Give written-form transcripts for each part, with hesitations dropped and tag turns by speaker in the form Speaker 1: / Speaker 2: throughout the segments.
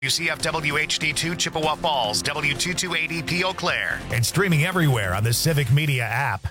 Speaker 1: UCF WHD2 Chippewa Falls, W228EP Eau Claire, and streaming everywhere on the Civic Media app.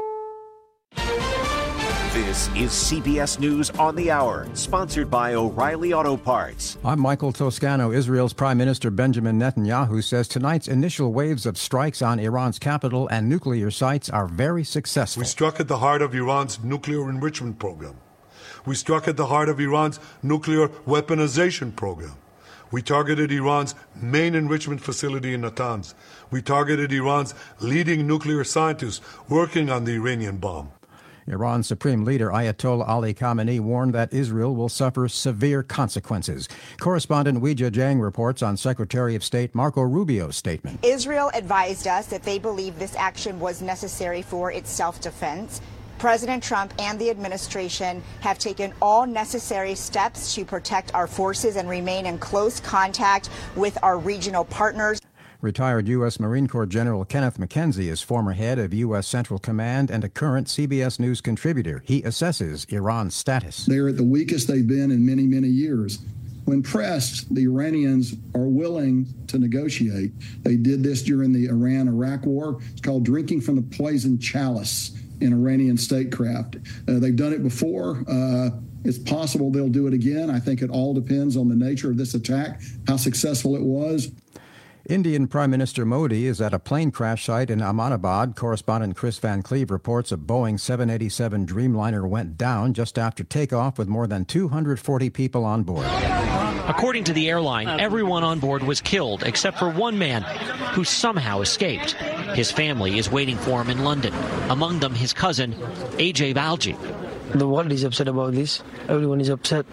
Speaker 2: This is CBS News on the Hour, sponsored by O'Reilly Auto Parts.
Speaker 3: I'm Michael Toscano. Israel's Prime Minister Benjamin Netanyahu says tonight's initial waves of strikes on Iran's capital and nuclear sites are very successful.
Speaker 4: We struck at the heart of Iran's nuclear enrichment program. We struck at the heart of Iran's nuclear weaponization program. We targeted Iran's main enrichment facility in Natanz. We targeted Iran's leading nuclear scientists working on the Iranian bomb.
Speaker 3: Iran's Supreme Leader Ayatollah Ali Khamenei warned that Israel will suffer severe consequences. Correspondent Weijia Jiang reports on Secretary of State Marco Rubio's statement.
Speaker 5: Israel advised us that they believe this action was necessary for its self-defense. President Trump and the administration have taken all necessary steps to protect our forces and remain in close contact with our regional partners.
Speaker 3: Retired U.S. Marine Corps General Kenneth McKenzie is former head of U.S. Central Command and a current CBS News contributor. He assesses Iran's status.
Speaker 6: They're at the weakest they've been in many, many years. When pressed, the Iranians are willing to negotiate. They did this during the Iran-Iraq war. It's called drinking from the poison chalice in Iranian statecraft. They've done it before. It's possible they'll do it again. I think it all depends on the nature of this attack, how successful it was.
Speaker 3: Indian Prime Minister Modi is at a plane crash site in Ahmedabad. Correspondent Chris Van Cleve reports a Boeing 787 Dreamliner went down just after takeoff with more than 240 people on board.
Speaker 7: According to the airline, everyone on board was killed except for one man who somehow escaped. His family is waiting for him in London, among them his cousin, AJ Balji.
Speaker 8: The world is upset about this. Everyone is upset.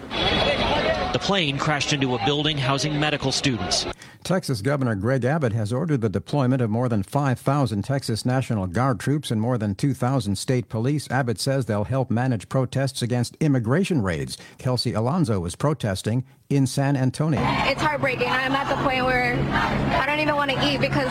Speaker 7: The plane crashed into a building housing medical students.
Speaker 3: Texas Governor Greg Abbott has ordered the deployment of more than 5,000 Texas National Guard troops and more than 2,000 state police. Abbott says they'll help manage protests against immigration raids. Kelsey Alonso is protesting in San Antonio.
Speaker 9: It's heartbreaking. I'm at the point where I don't even want to eat because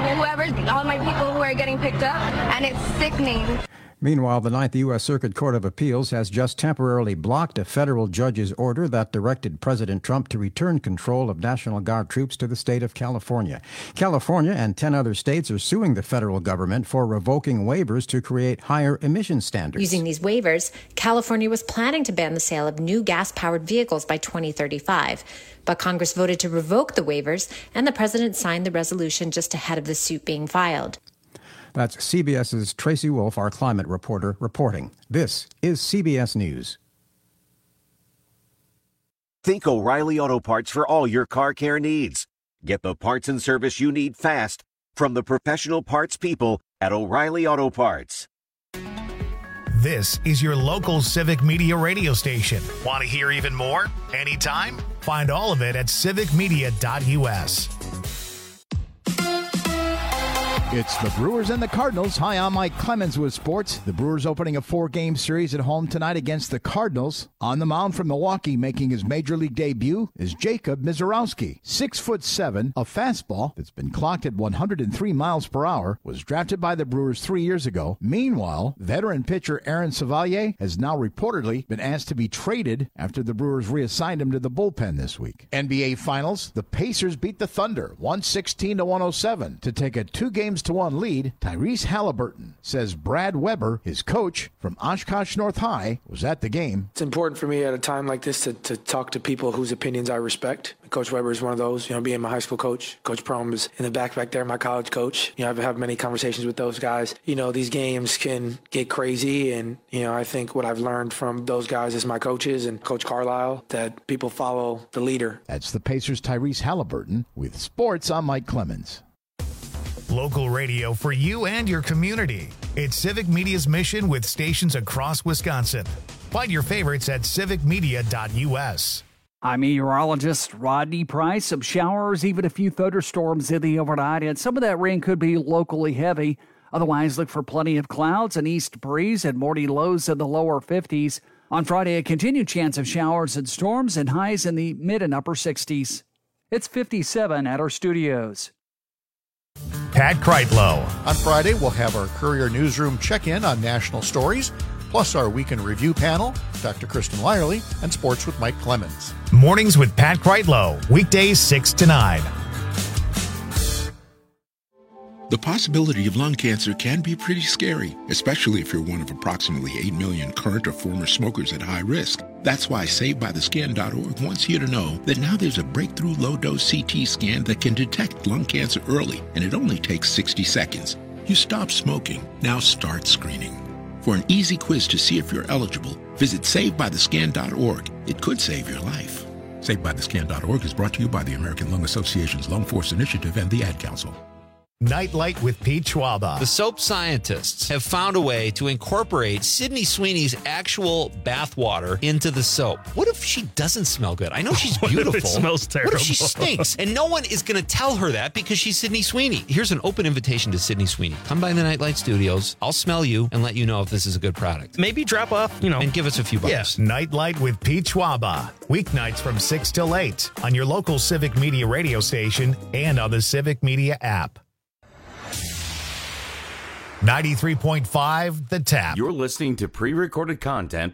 Speaker 9: all my people who are getting picked up, and it's sickening.
Speaker 3: Meanwhile, the Ninth U.S. Circuit Court of Appeals has just temporarily blocked a federal judge's order that directed President Trump to return control of National Guard troops to the state of California. California and 10 other states are suing the federal government for revoking waivers to create higher emission standards.
Speaker 10: Using these waivers, California was planning to ban the sale of new gas-powered vehicles by 2035. But Congress voted to revoke the waivers, and the president signed the resolution just ahead of the suit being filed.
Speaker 3: That's CBS's Tracy Wolf, our climate reporter, reporting. This is CBS News.
Speaker 2: Think O'Reilly Auto Parts for all your car care needs. Get the parts and service you need fast from the professional parts people at O'Reilly Auto Parts.
Speaker 1: This is your local Civic Media radio station. Want to hear even more? Anytime? Find all of it at civicmedia.us.
Speaker 11: It's the Brewers and the Cardinals. Hi, I'm Mike Clemens with sports. The Brewers opening a 4-game series at home tonight against the Cardinals. On the mound from Milwaukee, making his major league debut, is Jacob Misiorowski. 6'7", a fastball that's been clocked at 103 miles per hour, was drafted by the Brewers 3 years ago. Meanwhile, veteran pitcher Aaron Savalier has now reportedly been asked to be traded after the Brewers reassigned him to the bullpen this week. NBA Finals, the Pacers beat the Thunder 116-107 to take a 2-game-1 lead. Tyrese Halliburton says Brad Weber, his coach from Oshkosh North High, was at the game.
Speaker 8: It's important for me at a time like this to talk to people whose opinions I respect. Coach Weber is one of those, being my high school coach. Coach Prohm is in the back there, my college coach. I've had many conversations with those guys. These games can get crazy, and, I think what I've learned from those guys as my coaches and Coach Carlisle, that people follow the leader.
Speaker 11: That's the Pacers' Tyrese Halliburton. With sports, I'm Mike Clemens.
Speaker 1: Local radio for you and your community. It's Civic Media's mission with stations across Wisconsin. Find your favorites at civicmedia.us.
Speaker 12: I'm meteorologist Rodney Price. Some showers, even a few thunderstorms in the overnight, and some of that rain could be locally heavy. Otherwise, look for plenty of clouds, an east breeze, and morning lows in the lower 50s. On Friday, a continued chance of showers and storms and highs in the mid and upper 60s. It's 57 at our studios.
Speaker 1: Pat Kreitlow.
Speaker 13: On Friday, we'll have our Courier Newsroom check-in on national stories. plus our weekend review panel, Dr. Kristen Lyerly, and Sports with Mike Clemens.
Speaker 1: Mornings with Pat Kreitlow, weekdays 6 to 9.
Speaker 14: The possibility of lung cancer can be pretty scary, especially if you're one of approximately 8 million current or former smokers at high risk. That's why SaveByTheScan.org wants you to know that now there's a breakthrough low-dose CT scan that can detect lung cancer early, and it only takes 60 seconds. You stop smoking, now start screening. For an easy quiz to see if you're eligible, visit SaveByTheScan.org. It could save your life. SaveByTheScan.org is brought to you by the American Lung Association's Lung Force Initiative and the Ad Council.
Speaker 1: Nightlight with Pete Schwaba.
Speaker 15: The soap scientists have found a way to incorporate Sydney Sweeney's actual bath water into the soap. What if she doesn't smell good? I know she's beautiful.
Speaker 16: It smells terrible.
Speaker 15: What if she stinks? And no one is going to tell her that because she's Sydney Sweeney. Here's an open invitation to Sydney Sweeney. Come by the Nightlight Studios. I'll smell you and let you know if this is a good product.
Speaker 16: Maybe drop off,
Speaker 15: and give us a few bucks.
Speaker 1: Yes. Nightlight with Pete Schwaba. Weeknights from 6 till 8 on your local Civic Media radio station and on the Civic Media app. 93.5 The Tap.
Speaker 17: You're listening to pre-recorded content.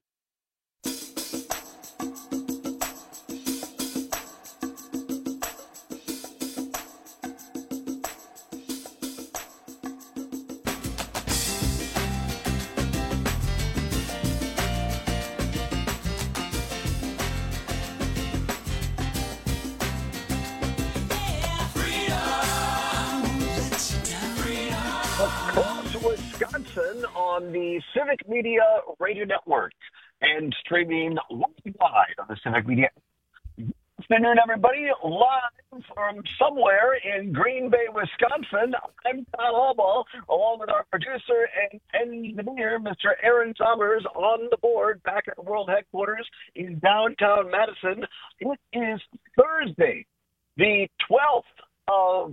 Speaker 18: On the Civic Media Radio Network and streaming worldwide on the Civic Media. Good afternoon, everybody. Live from somewhere in Green Bay, Wisconsin. I'm Todd Hallball, along with our producer and engineer, Mr. Aaron Sommers, on the board back at the World Headquarters in downtown Madison. It is Thursday, the 12th of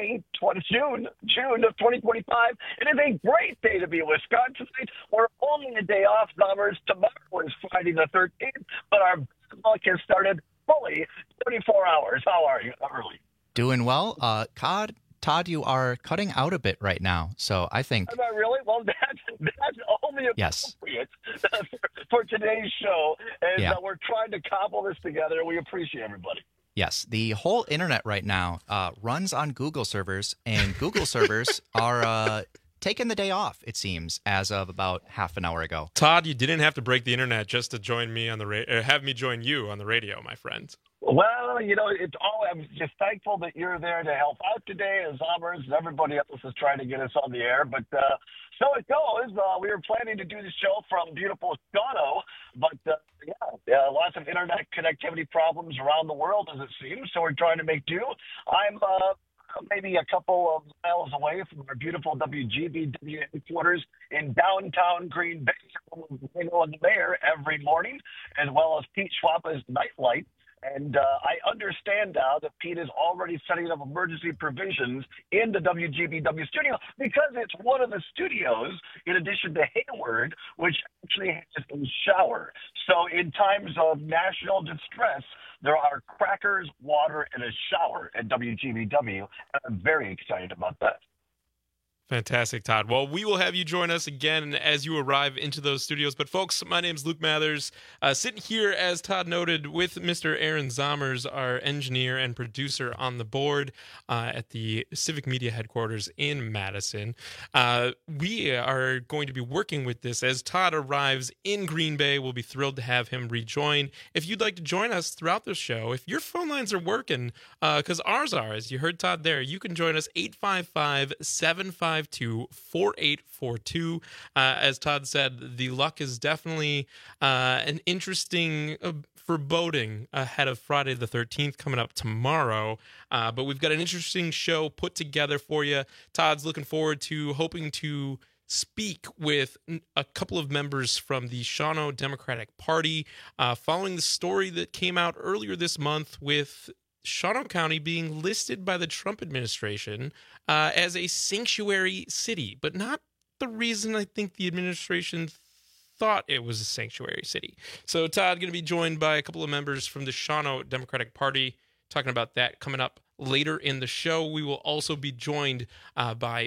Speaker 18: June of 2025. It is a great day to be in Wisconsin. We're only a day off, Sommers. Tomorrow is Friday the 13th, but our book has started fully 34 hours. How are you? Early.
Speaker 19: Doing well. Todd, you are cutting out a bit right now, so I think...
Speaker 18: Am I really? Well, that's only appropriate for today's show, and we're trying to cobble this together. We appreciate everybody.
Speaker 19: Yes, the whole internet right now runs on Google servers, and Google servers are taking the day off, it seems, as of about half an hour ago.
Speaker 20: Todd, you didn't have to break the internet just to join me on the have me join you on the radio, my friend.
Speaker 18: Well, I'm just thankful that you're there to help out today, as Sommers and everybody else is trying to get us on the air. But so it goes. We were planning to do the show from beautiful Toronto, but lots of internet connectivity problems around the world, as it seems. So we're trying to make do. I'm maybe a couple of miles away from our beautiful WGBW headquarters in downtown Green Bay. We know the mayor every morning, as well as Pete Schwaba's Nightlight. And I understand now that Pete is already setting up emergency provisions in the WGBW studio because it's one of the studios, in addition to Hayward, which actually has a shower. So in times of national distress, there are crackers, water, and a shower at WGBW. And I'm very excited about that.
Speaker 20: Fantastic, Todd. Well, we will have you join us again as you arrive into those studios. But, folks, my name's Luke Mathers, sitting here, as Todd noted, with Mr. Aaron Sommers, our engineer and producer on the board at the Civic Media headquarters in Madison. We are going to be working with this as Todd arrives in Green Bay. We'll be thrilled to have him rejoin. If you'd like to join us throughout the show, if your phone lines are working, because ours are, as you heard Todd there, you can join us 855-752-4842. As Todd said, the luck is definitely an interesting foreboding ahead of Friday the 13th coming up tomorrow. But we've got an interesting show put together for you. Todd's looking forward to hoping to speak with a couple of members from the Shawano Democratic Party following the story that came out earlier this month with Shawano County being listed by the Trump administration as a sanctuary city, but not the reason I think the administration thought it was a sanctuary city. So Todd going to be joined by a couple of members from the Shawano Democratic Party talking about that coming up later in the show. We will also be joined by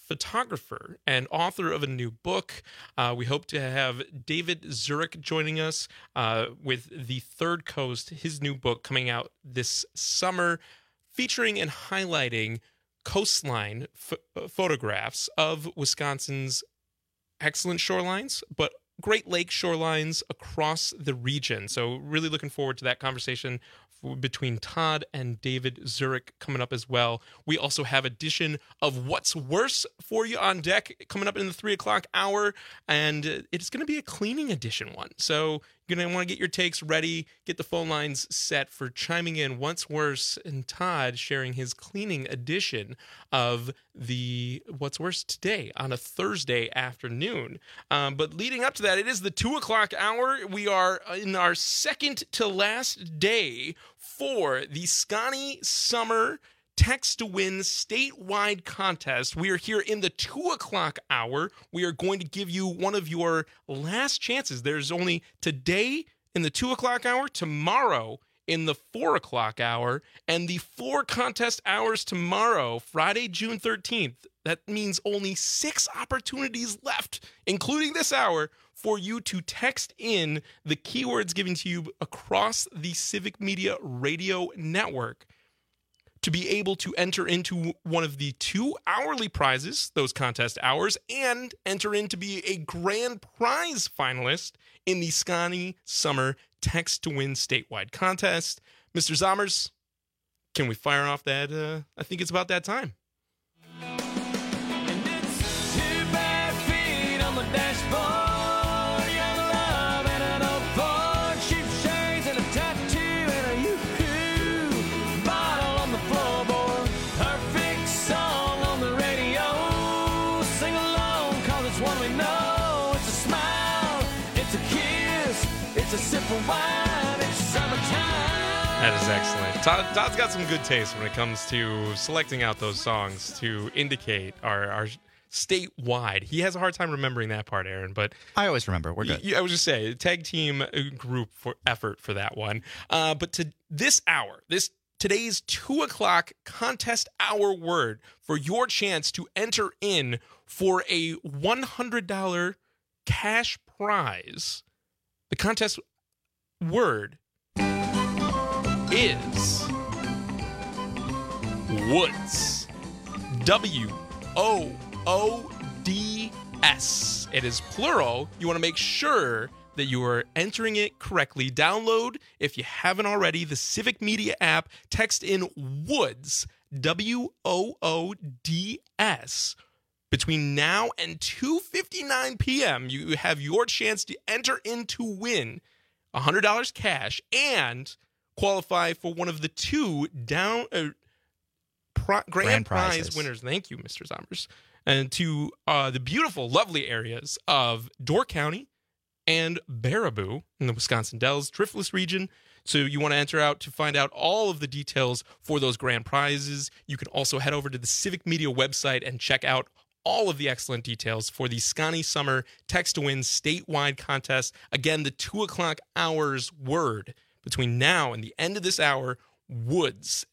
Speaker 20: photographer and author of a new book. We hope to have David Zurich joining us with The Third Coast, his new book coming out this summer, featuring and highlighting coastline photographs of Wisconsin's excellent shorelines, but Great Lake shorelines across the region. So really looking forward to that conversation between Todd and David Zurich coming up as well. We also have edition of What's Worse for you on deck coming up in the 3 o'clock hour, and it's going to be a cleaning edition one. So you're going to want to get your takes ready, get the phone lines set for chiming in. What's Worse, and Todd sharing his cleaning edition of the What's Worse today on a Thursday afternoon. But leading up to that, it is the 2 o'clock hour. We are in our second to last day for the Scotty Summer Text to Win statewide contest. We are here in the 2 o'clock hour. We are going to give you one of your last chances. There's only today in the 2 o'clock hour, tomorrow in the 4 o'clock hour, and the 4 contest hours tomorrow, Friday, June 13th. That means only 6 opportunities left, including this hour, for you to text in the keywords given to you across the Civic Media Radio Network to be able to enter into one of the 2 hourly prizes, those contest hours, and enter in to be a grand prize finalist in the Scotty Summer Text to Win statewide contest. Mr. Zommers, can we fire off that? I think it's about that time.
Speaker 16: And it's 2 bad feet on the dashboard.
Speaker 20: That is excellent. Todd's got some good taste when it comes to selecting out those songs to indicate our statewide. He has a hard time remembering that part, Aaron, but
Speaker 19: I always remember. We're good.
Speaker 20: I was just saying, tag team group for effort for that one. But to this hour, today's 2 o'clock contest hour word for your chance to enter in for a $100 cash prize. The contest word is Woods. WOODS. It is plural. You want to make sure that you are entering it correctly. Download, if you haven't already, the Civic Media app. Text in Woods, WOODS. Between now and 2:59 p.m., you have your chance to enter in to win $100 cash and qualify for one of the 2 grand prize winners. Thank you, Mr. Zommers. And to the beautiful, lovely areas of Door County and Baraboo in the Wisconsin Dells, Driftless region. So you want to enter out to find out all of the details for those grand prizes. You can also head over to the Civic Media website and check out all of the excellent details for the Scotty Summer Text to Win statewide contest. Again, the 2 o'clock hours word between now and the end of this hour, Woods,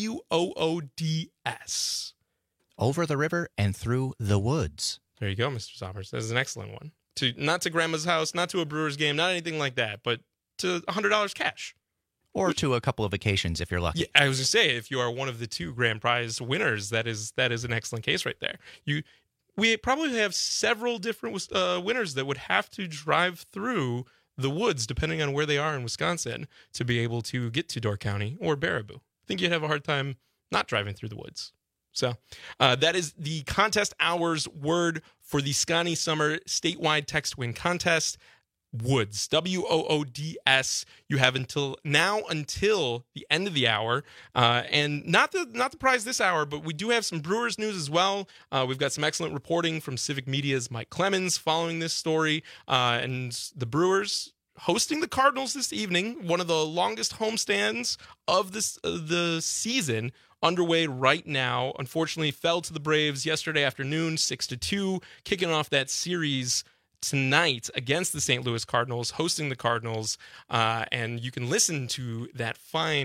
Speaker 20: WOODS.
Speaker 19: Over the river and through the woods.
Speaker 20: There you go, Mr. Zommers. That is an excellent one. Not to grandma's house, not to a Brewers game, not anything like that, but to $100 cash.
Speaker 19: Or to a couple of vacations if you're lucky.
Speaker 20: Yeah, I was going to say, if you are one of the 2 grand prize winners, that is an excellent case right there. We probably have several different winners that would have to drive through the woods, depending on where they are in Wisconsin, to be able to get to Door County or Baraboo. I think you'd have a hard time not driving through the woods. So that is the contest hours word for the Scotty Summer statewide text win contest. Woods, WOODS. You have until the end of the hour, and not the prize this hour, but we do have some Brewers news as well. We've got some excellent reporting from Civic Media's Mike Clemens following this story, and the Brewers hosting the Cardinals this evening, one of the longest homestands of the season. Underway right now. Unfortunately, fell to the Braves yesterday afternoon, 6-2, kicking off that series tonight against the St. Louis Cardinals, hosting the Cardinals, and you can listen to that fine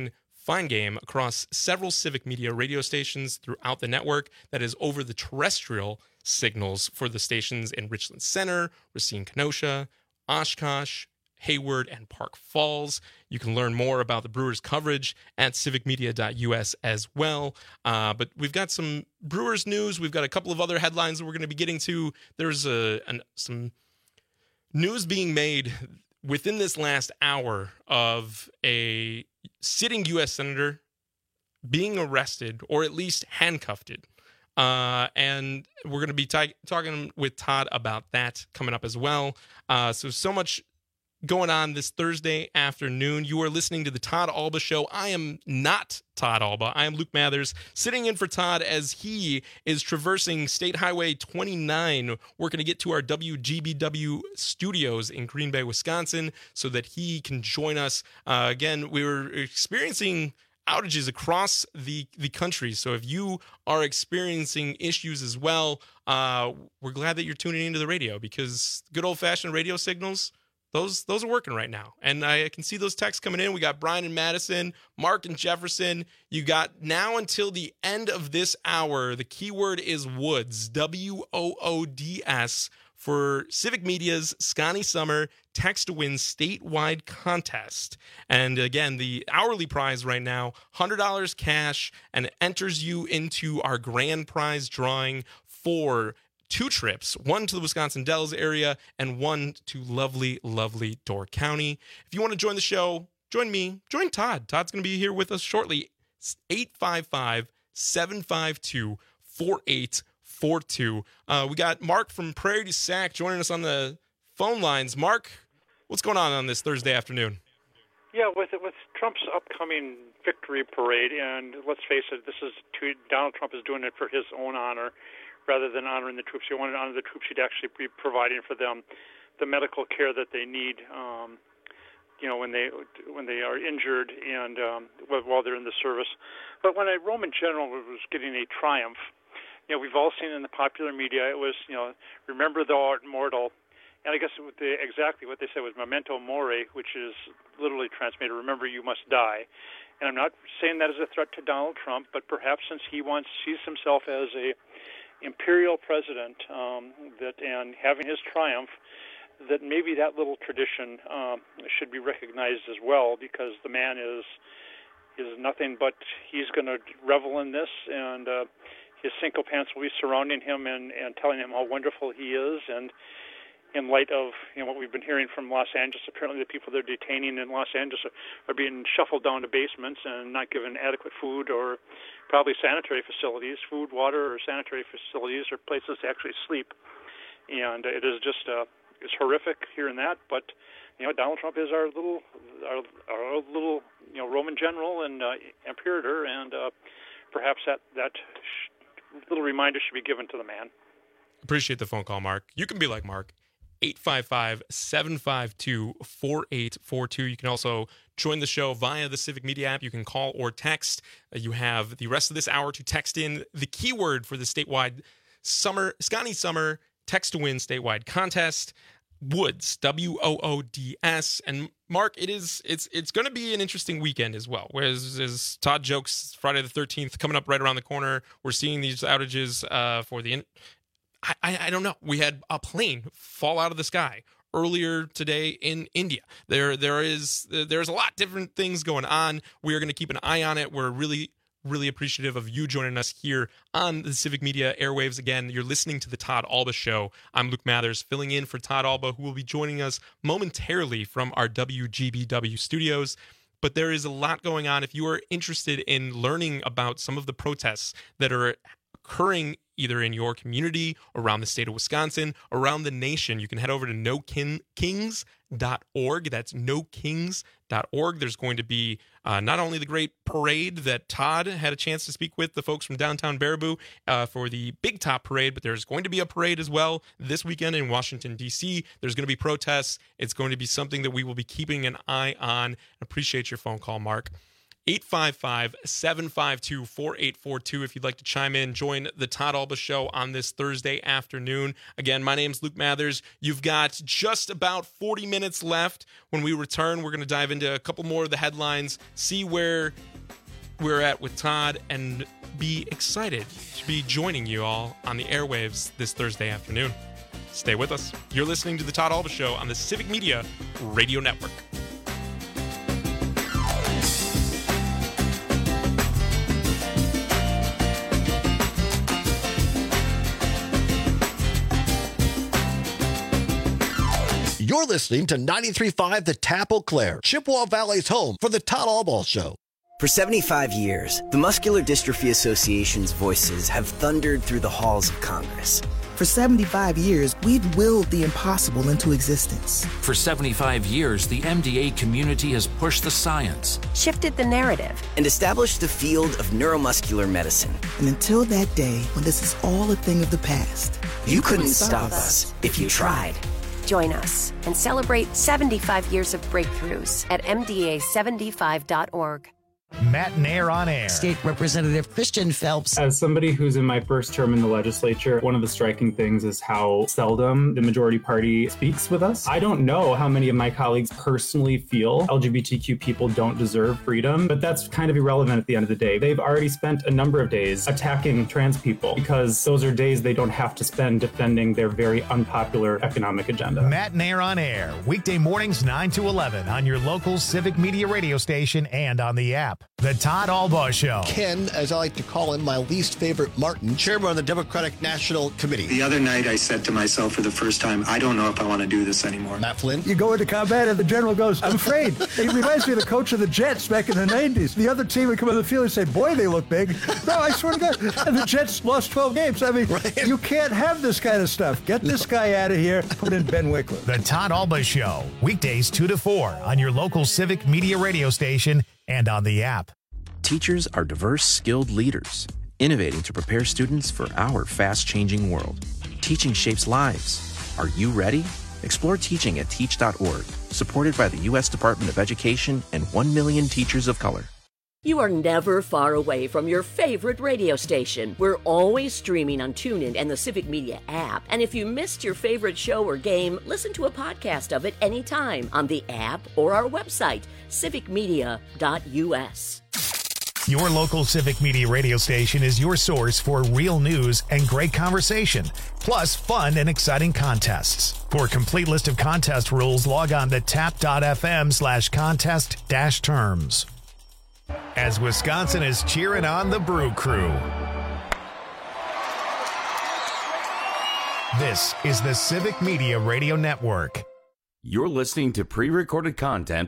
Speaker 20: fine game across several Civic Media radio stations throughout the network. That is over the terrestrial signals for the stations in Richland Center, Racine, Kenosha, Oshkosh, Hayward, and Park Falls. You can learn more about the Brewers coverage at civicmedia.us as well. But we've got some Brewers news. We've got a couple of other headlines that we're going to be getting to. There's some news being made within this last hour of a sitting U.S. Senator being arrested, or at least handcuffed. And we're going to be talking with Todd about that coming up as well. So much going on this Thursday afternoon. You are listening to the Todd Alba Show. I am not Todd Alba. I am Luke Mathers, sitting in for Todd as he is traversing State Highway 29, working to get to our WGBW studios in Green Bay, Wisconsin, so that he can join us. Again, we were experiencing outages across the country. So if you are experiencing issues as well, we're glad that you're tuning into the radio, because good old-fashioned radio signals, those are working right now. And I can see those texts coming in. We got Brian and Madison, Mark and Jefferson. You got now until the end of this hour. The keyword is Woods, WOODS, for Civic Media's Scotty Summer Text to Win statewide contest. And again, the hourly prize right now, $100 cash, and it enters you into our grand prize drawing for 2 trips, one to the Wisconsin Dells area and one to lovely, lovely Door County. If you want to join the show, join me, join Todd. Todd's going to be here with us shortly. 855-752-4842. We got Mark from Prairie du Sac joining us on the phone lines. Mark, what's going on this Thursday afternoon?
Speaker 21: Yeah, with Trump's upcoming victory parade, and let's face it, Donald Trump is doing it for his own honor rather than honoring the troops. He wanted to honor the troops. He'd actually be providing for them the medical care that they need, when they are injured and while they're in the service. But when a Roman general was getting a triumph, we've all seen in the popular media, it was, remember thou art mortal. And I guess exactly what they said was memento mori, which is literally translated, remember you must die. And I'm not saying that as a threat to Donald Trump, but perhaps since he sees himself as a imperial president, and having his triumph, that maybe that little tradition should be recognized as well, because the man is nothing but, he's going to revel in this, and his sycophants will be surrounding him and telling him how wonderful he is. And in light of what we've been hearing from Los Angeles, apparently the people they're detaining in Los Angeles are being shuffled down to basements and not given adequate food or probably sanitary facilities, food, water, or sanitary facilities, or places to actually sleep. And it is just it's horrific hearing that. But Donald Trump is our little Roman general and imperator, and perhaps that little reminder should be given to the man.
Speaker 20: Appreciate the phone call, Mark. You can be like Mark. 855-752-4842. You can also join the show via the Civic Media app. You can call or text. You have the rest of this hour to text in the keyword for the statewide Scotty Summer Text to Win statewide contest. Woods, WOODS. And Mark, it's going to be an interesting weekend as well. Whereas, as Todd jokes, Friday the 13th coming up right around the corner. We're seeing these outages for the I don't know. We had a plane fall out of the sky earlier today in India. There's a lot of different things going on. We are going to keep an eye on it. We're really, really appreciative of you joining us here on the Civic Media airwaves. Again, you're listening to the Todd Alba Show. I'm Luke Mathers, filling in for Todd Alba, who will be joining us momentarily from our WGBW studios. But there is a lot going on. If you are interested in learning about some of the protests that are occurring either in your community, around the state of Wisconsin, around the nation, you can head over to nokings.org. That's nokings.org. There's going to be not only the great parade that Todd had a chance to speak with the folks from downtown Baraboo for the Big Top Parade, but there's going to be a parade as well this weekend in Washington, D.C. There's going to be protests. It's going to be something that we will be keeping an eye on. Appreciate your phone call, Mark. 855-752-4842 if you'd like to chime in, join the Todd Alba Show on this Thursday afternoon. Again, my name's Luke Mathers. You've got just about 40 minutes left. When we return, we're going to dive into a couple more of the headlines, see where we're at with Todd and be excited to be joining you all on the airwaves this Thursday afternoon. Stay with us. You're listening to The Todd Alba Show on the Civic Media Radio Network.
Speaker 13: You're listening to 93.5 The Tap Eau Claire, Chippewa Valley's home for the Todd Alba Show.
Speaker 4: For 75 years, the Muscular Dystrophy Association's voices have thundered through the halls of Congress.
Speaker 22: For 75 years, we've willed the impossible into existence.
Speaker 23: For 75 years, the MDA community has pushed the science,
Speaker 4: shifted the narrative, and established the field of neuromuscular medicine.
Speaker 22: And until that day, when this is all a thing of the past,
Speaker 4: you couldn't stop us if you tried.
Speaker 24: Join us and celebrate 75 years of breakthroughs at MDA75.org.
Speaker 1: Matt Nair on air.
Speaker 25: State Representative Christian Phelps.
Speaker 26: As somebody who's in my first term in the legislature, one of the striking things is how seldom the majority party speaks with us. I don't know how many of my colleagues personally feel LGBTQ people don't deserve freedom, but that's kind of irrelevant at the end of the day. They've already spent a number of days attacking trans people because those are days they don't have to spend defending their very unpopular economic agenda.
Speaker 1: Matt Nair on air, weekday mornings 9 to 11 on your local Civic Media radio station and on the app. The Todd Alba Show.
Speaker 13: Ken, as I like to call him, my least favorite Martin, chairman of the Democratic National Committee.
Speaker 27: The other night I said to myself for the first time, I don't know if I want to do this anymore.
Speaker 13: Matt Flynn.
Speaker 28: You go into combat and the general goes, I'm afraid. It reminds me of the coach of the Jets back in the 90s. The other team would come on the field and say, boy, they look big. No, I swear to God. And the Jets lost 12 games. I mean, right. You can't have this kind of stuff. Get this guy out of here. Put in Ben Wickler.
Speaker 1: The Todd Alba Show. Weekdays 2 to 4 on your local Civic Media radio station and on the app.
Speaker 29: Teachers are diverse, skilled leaders, innovating to prepare students for our fast-changing world. Teaching shapes lives. Are you ready? Explore teaching at teach.org, supported by the U.S. Department of Education and 1 million teachers of color.
Speaker 30: You are never far away from your favorite radio station. We're always streaming on TuneIn and the Civic Media app. And if you missed your favorite show or game, listen to a podcast of it anytime on the app or our website, civicmedia.us.
Speaker 1: Your local Civic Media radio station is your source for real news and great conversation, plus fun and exciting contests. For a complete list of contest rules, log on to tap.fm/contest-terms. As Wisconsin is cheering on the Brew Crew. This is the Civic Media Radio Network.
Speaker 17: You're listening to pre-recorded content.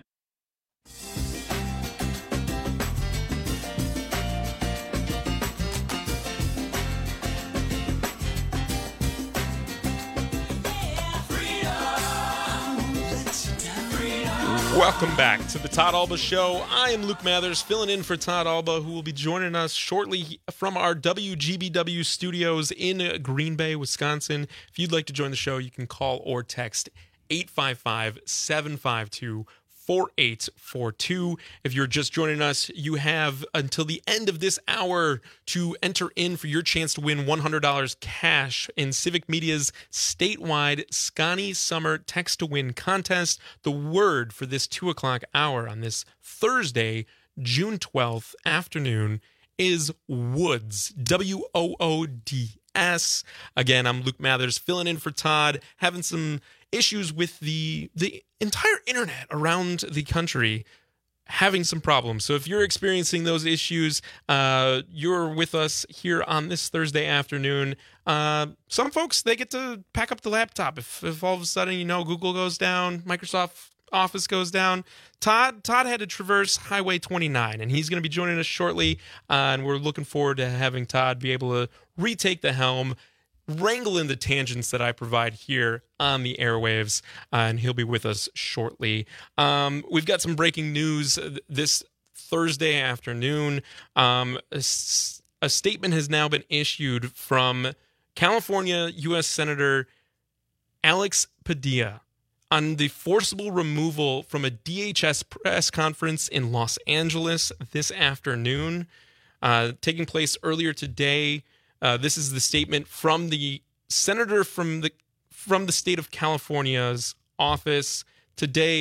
Speaker 20: Welcome back to the Todd Alba Show. I am Luke Mathers, filling in for Todd Alba, who will be joining us shortly from our WGBW studios in Green Bay, Wisconsin. If you'd like to join the show, you can call or text 855-752-4842. If you're just joining us, you have until the end of this hour to enter in for your chance to win $100 cash in Civic Media's statewide Scotty Summer Text to Win contest. The word for this 2 o'clock hour on this Thursday, June 12th afternoon is Woods, WOODS. Again, I'm Luke Mathers, filling in for Todd, having some issues with the entire internet around the country, having some problems. So if you're experiencing those issues, you're with us here on this Thursday afternoon. Some folks, they get to pack up the laptop. If all of a sudden, Google goes down, Microsoft Office goes down. Todd had to traverse Highway 29, and he's going to be joining us shortly, and we're looking forward to having Todd be able to retake the helm, wrangle in the tangents that I provide here on the airwaves, and he'll be with us shortly. We've got some breaking news this Thursday afternoon. A statement has now been issued from California U.S. Senator Alex Padilla on the forcible removal from a DHS press conference in Los Angeles this afternoon, taking place earlier today. This is the statement from the senator from the state of California's office. Today,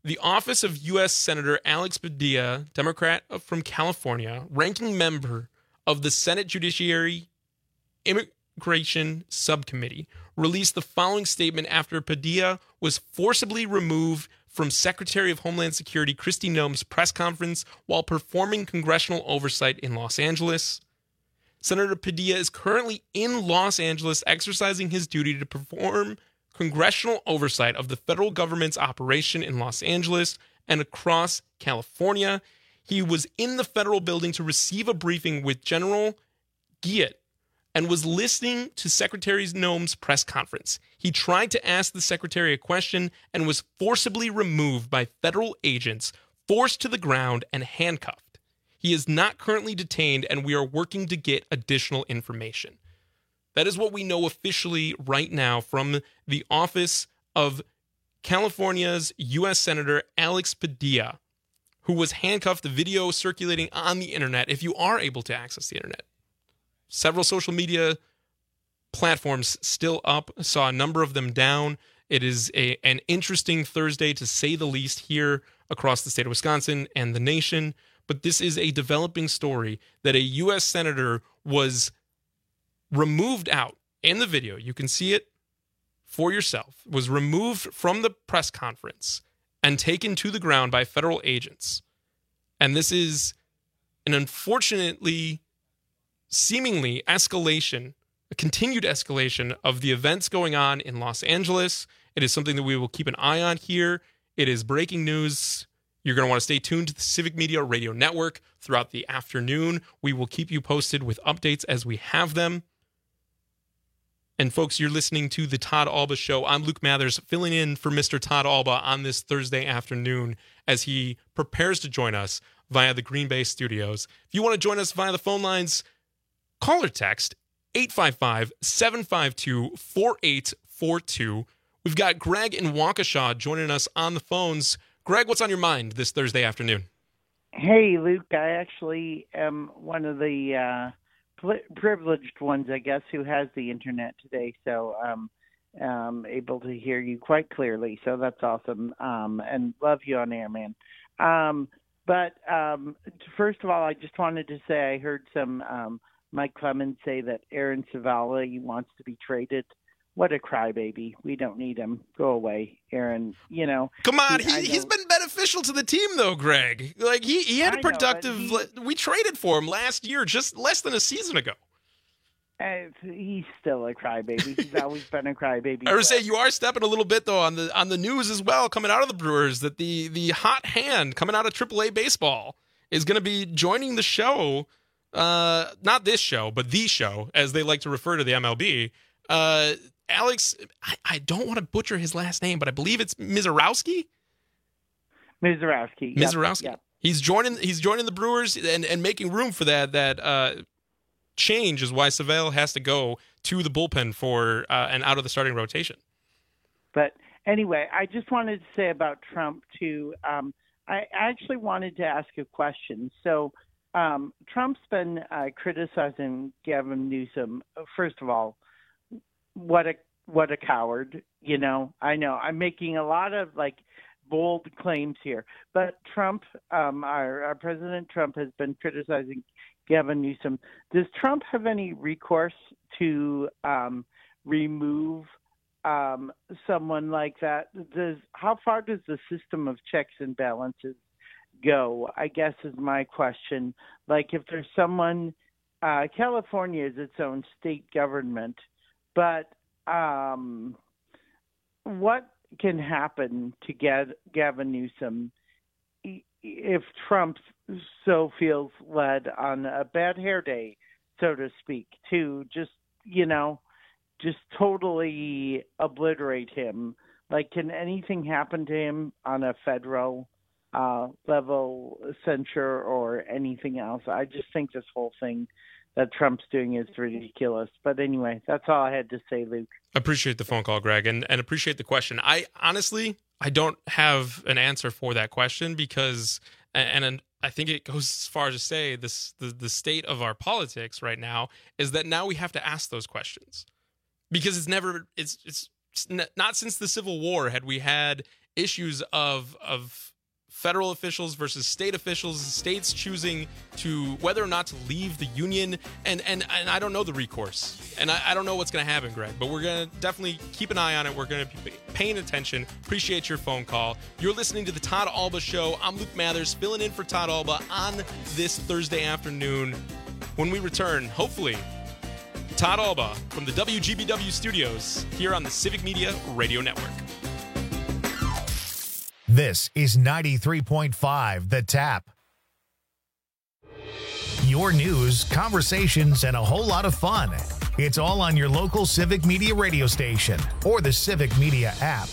Speaker 20: The office of U.S. Senator Alex Padilla, Democrat from California, ranking member of the Senate Judiciary Immigration Subcommittee, released the following statement after Padilla was forcibly removed from Secretary of Homeland Security Kristi Noem's press conference while performing congressional oversight in Los Angeles. Senator Padilla is currently in Los Angeles exercising his duty to perform congressional oversight of the federal government's operation in Los Angeles and across California. He was in the federal building to receive a briefing with General Giat and was listening to Secretary Noem's press conference. He tried to ask the secretary a question and was forcibly removed by federal agents, forced to the ground, and handcuffed. He is not currently detained, and we are working to get additional information. That is what we know officially right now from the office of California's U.S. Senator Alex Padilla, who was handcuffed. The video circulating on the internet, if you are able to access the internet. Several social media platforms still up. Saw a number of them down. It is an interesting Thursday, to say the least, here across the state of Wisconsin and the nation. But this is a developing story that a U.S. senator was removed out in the video. You can see it for yourself. Was removed from the press conference and taken to the ground by federal agents. And this is an unfortunately, seemingly escalation, a continued escalation of the events going on in Los Angeles. It is something that we will keep an eye on here. It is breaking news. You're going to want to stay tuned to the Civic Media Radio Network throughout the afternoon. We will keep you posted with updates as we have them. And folks, you're listening to the Todd Alba Show. I'm Luke Mathers, filling in for Mr. Todd Alba on this Thursday afternoon as he prepares to join us via the Green Bay studios. If you want to join us via the phone lines, call or text 855-752-4842. We've got Greg in Waukesha joining us on the phones. Greg, what's on your mind this Thursday afternoon?
Speaker 2: Hey, Luke. I actually am one of the privileged ones, I guess, who has the internet today, so I'm able to hear you quite clearly. So that's awesome, and love you on air, man. But first of all, I just wanted to say I heard some Mike Clemens say that Aaron Savali wants to be traded. What a crybaby. We don't need him. Go away, Aaron. You know.
Speaker 20: Come on. He's been beneficial to the team, though, Greg. Like, he had a productive... we traded for him last year, just less than a season ago.
Speaker 2: He's still a crybaby. He's always been a crybaby.
Speaker 20: I would say you are stepping a little bit, though, on the news as well, coming out of the Brewers, that the hot hand coming out of AAA baseball is going to be joining the show. Not this show, but the show, as they like to refer to the MLB. Alex, I don't want to butcher his last name, but I believe it's Mizorowski.
Speaker 2: Mizorowski. Yep.
Speaker 20: He's joining the Brewers and making room for that change is why Savale has to go to the bullpen for and out of the starting rotation.
Speaker 2: But anyway, I just wanted to say about Trump too. I actually wanted to ask a question. So Trump's been criticizing Gavin Newsom. First of all, what a coward, you know. I know I'm making a lot of bold claims here, but Trump, our President Trump, has been criticizing Gavin Newsom. Does Trump have any recourse to remove someone like that? How far does the system of checks and balances go, I guess, is my question. Like, if there's someone, California is its own state government, but what can happen to Gavin Newsom if Trump so feels led on a bad hair day, so to speak, to just totally obliterate him? Like, can anything happen to him on a federal level censure or anything else? I just think this whole thing that Trump's doing is ridiculous. But anyway, that's all I had to say, Luke.
Speaker 20: Appreciate the phone call, Greg, and appreciate the question. I don't have an answer for that question because, and I think it goes as far as to say the state of our politics right now is that now we have to ask those questions because it's not since the Civil War had we had issues of federal officials versus state officials, states choosing to whether or not to leave the union, and I don't know the recourse, and I don't know what's going to happen, Greg, but we're going to definitely keep an eye on it. We're going to be paying attention. Appreciate your phone call. You're listening to the Todd Alba Show. I'm Luke Mathers, filling in for Todd Alba on this Thursday afternoon. When we return, hopefully, Todd Alba from the WGBW studios here on the Civic Media Radio Network.
Speaker 1: This is 93.5 The Tap. Your news, conversations, and a whole lot of fun. It's all on your local Civic Media radio station or the Civic Media app.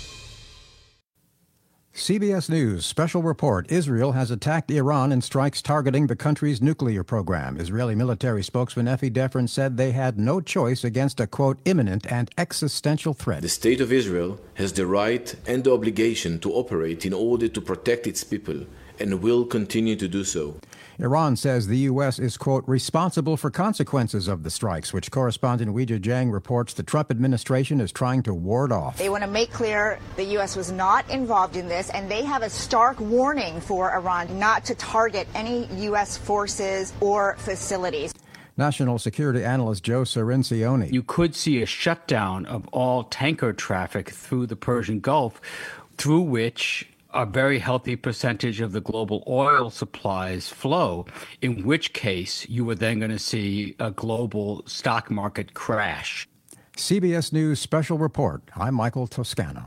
Speaker 3: CBS News special report. Israel has attacked Iran in strikes targeting the country's nuclear program. Israeli military spokesman Effie Defrin said they had no choice against a, quote, imminent and existential threat.
Speaker 5: The state of Israel has the right and the obligation to operate in order to protect its people and will continue to do so.
Speaker 3: Iran says the U.S. is, quote, responsible for consequences of the strikes, which correspondent Weijia Jiang reports the Trump administration is trying to ward off.
Speaker 6: They want to make clear the U.S. was not involved in this, and they have a stark warning for Iran not to target any U.S. forces or facilities.
Speaker 3: National security analyst Joe Cirincione.
Speaker 7: You could see a shutdown of all tanker traffic through the Persian Gulf, through which a very healthy percentage of the global oil supplies flow, in which case you are then going to see a global stock market crash.
Speaker 3: CBS News special report. I'm Michael Toscano.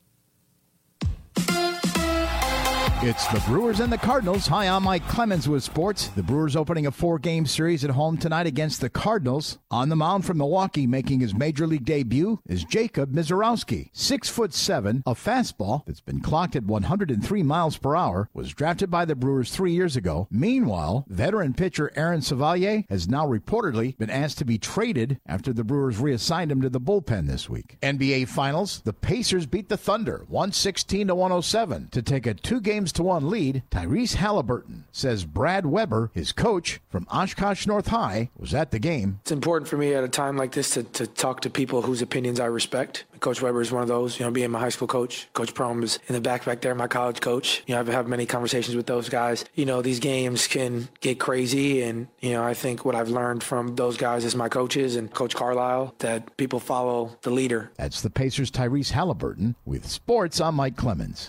Speaker 8: It's the Brewers and the Cardinals. Hi, I'm Mike Clemens with sports. The Brewers opening a 4-game series at home tonight against the Cardinals. On the mound from Milwaukee, making his major league debut, is Jacob Misiorowski. 6'7", a fastball that's been clocked at 103 miles per hour, was drafted by the Brewers 3 years ago. Meanwhile, veteran pitcher Aaron Savalier has now reportedly been asked to be traded after the Brewers reassigned him to the bullpen this week. NBA Finals, the Pacers beat the Thunder 116-107 to take a 2-1 lead. Tyrese Halliburton says Brad Weber, his coach from Oshkosh North High, was at the game.
Speaker 9: It's important for me at a time like this to talk to people whose opinions I respect. Coach Weber is one of those, being my high school coach. Coach Prohm is in the back there, my college coach. I've had many conversations with those guys. These games can get crazy, and, I think what I've learned from those guys as my coaches and Coach Carlisle, that people follow the leader.
Speaker 8: That's the Pacers' Tyrese Halliburton. With sports, I'm Mike Clemens.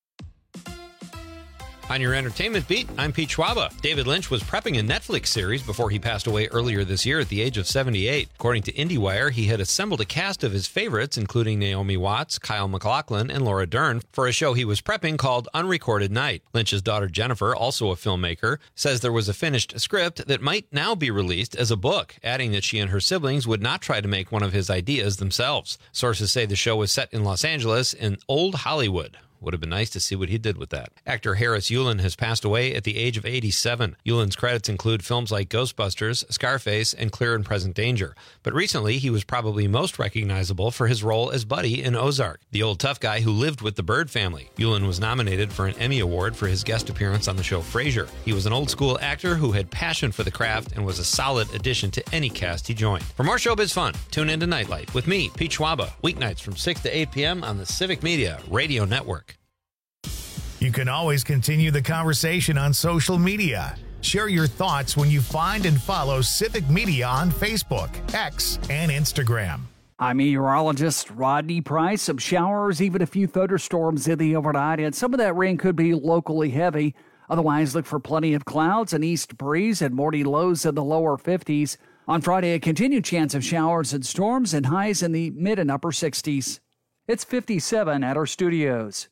Speaker 15: On your entertainment beat, I'm Pete Schwaba. David Lynch was prepping a Netflix series before he passed away earlier this year at the age of 78. According to IndieWire, he had assembled a cast of his favorites, including Naomi Watts, Kyle MacLachlan, and Laura Dern, for a show he was prepping called Unrecorded Night. Lynch's daughter Jennifer, also a filmmaker, says there was a finished script that might now be released as a book, adding that she and her siblings would not try to make one of his ideas themselves. Sources say the show was set in Los Angeles in Old Hollywood. Would have been nice to see what he did with that. Actor Harris Yulin has passed away at the age of 87. Yulin's credits include films like Ghostbusters, Scarface, and Clear and Present Danger. But recently, he was probably most recognizable for his role as Buddy in Ozark, the old tough guy who lived with the Bird family. Yulin was nominated for an Emmy Award for his guest appearance on the show Frasier. He was an old-school actor who had passion for the craft and was a solid addition to any cast he joined. For more showbiz fun, tune into Nightlight with me, Pete Schwaba, weeknights from 6 to 8 p.m. on the Civic Media Radio Network.
Speaker 1: You can always continue the conversation on social media. Share your thoughts when you find and follow Civic Media on Facebook, X, and Instagram.
Speaker 10: I'm meteorologist Rodney Price. Some showers, even a few thunderstorms in the overnight, and some of that rain could be locally heavy. Otherwise, look for plenty of clouds, an east breeze, and morning lows in the lower 50s. On Friday, a continued chance of showers and storms and highs in the mid and upper 60s. It's 57 at our studios.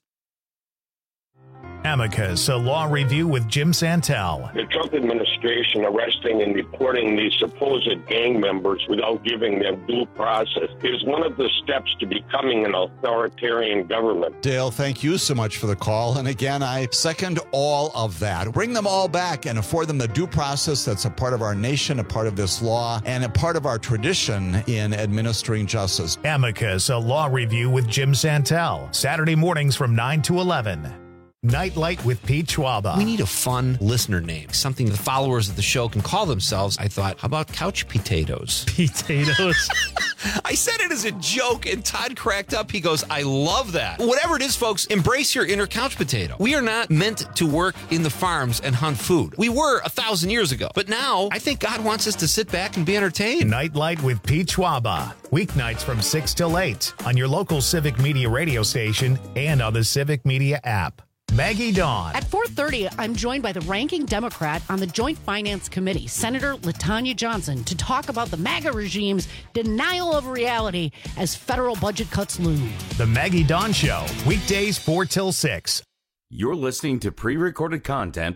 Speaker 1: Amicus, a law review with Jim Santel.
Speaker 11: The Trump administration arresting and deporting these supposed gang members without giving them due process is one of the steps to becoming an authoritarian government.
Speaker 12: Dale, thank you so much for the call. And again, I second all of that. Bring them all back and afford them the due process that's a part of our nation, a part of this law, and a part of our tradition in administering justice.
Speaker 1: Amicus, a law review with Jim Santel. Saturday mornings from 9 to 11. Nightlight with Pete Schwaba.
Speaker 15: We need a fun listener name, something the followers of the show can call themselves. I thought, how about couch potatoes?
Speaker 10: Potatoes.
Speaker 15: I said it as a joke, and Todd cracked up. He goes, I love that. Whatever it is, folks, embrace your inner couch potato. We are not meant to work in the farms and hunt food. We were 1,000 years ago. But now, I think God wants us to sit back and be entertained.
Speaker 1: Nightlight with Pete Schwaba. Weeknights from 6 till 8 on your local Civic Media radio station and on the Civic Media app. Maggie Dawn.
Speaker 4: At 4:30, I'm joined by the ranking Democrat on the Joint Finance Committee, Senator LaTanya Johnson, to talk about the MAGA regime's denial of reality as federal budget cuts loom.
Speaker 1: The Maggie Dawn Show, weekdays 4 till 6.
Speaker 17: You're listening to pre-recorded content.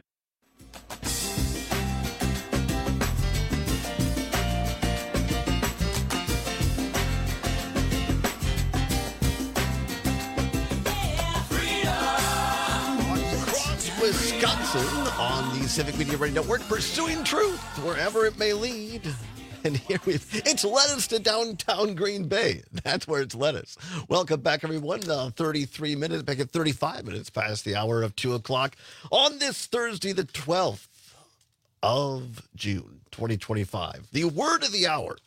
Speaker 13: Wisconsin on the Civic Media Radio Network, pursuing truth wherever it may lead. And here it's led us to downtown Green Bay. That's where it's led us. Welcome back, everyone. 33 minutes, back at 35 minutes past the hour of 2 o'clock on this Thursday, the 12th of June, 2025. The word of the hour,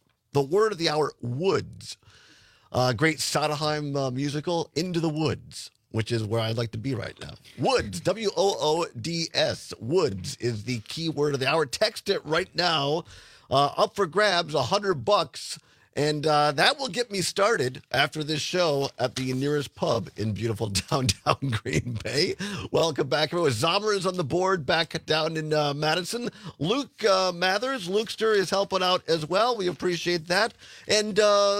Speaker 13: Woods. Great Sondheim musical, Into the Woods, which is where I'd like to be right now. Woods, W-O-O-D-S. Woods is the key word of the hour. Text it right now. Up for grabs, $100. And that will get me started after this show at the nearest pub in beautiful downtown Green Bay. Welcome back, everyone. Zomer is on the board back down in Madison. Luke Mathers, Lukester, is helping out as well. We appreciate that. And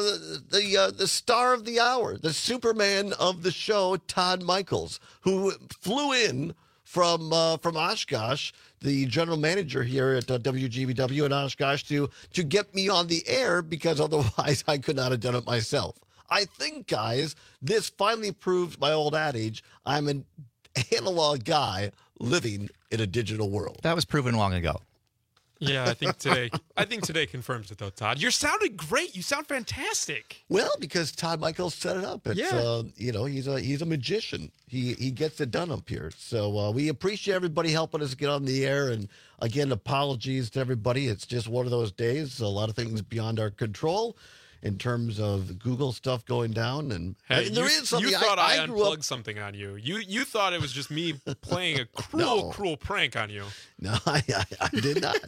Speaker 13: the star of the hour, the Superman of the show, Todd Michaels, who flew in from Oshkosh, the general manager here at WGBW in Oshkosh, to get me on the air, because otherwise I could not have done it myself. I think, guys, this finally proves my old adage, I'm an analog guy living in a digital world.
Speaker 14: That was proven long ago.
Speaker 20: Yeah, I think today confirms it, though, Todd. You're sounding great. You sound fantastic.
Speaker 13: Well, because Todd Michaels set it up. It's, he's a magician. He gets it done up here. So we appreciate everybody helping us get on the air. And again, apologies to everybody. It's just one of those days. A lot of things beyond our control in terms of Google stuff going down. And there is something.
Speaker 20: You thought I unplugged something on you. You thought it was just me playing a cruel prank on you.
Speaker 13: No, I did not.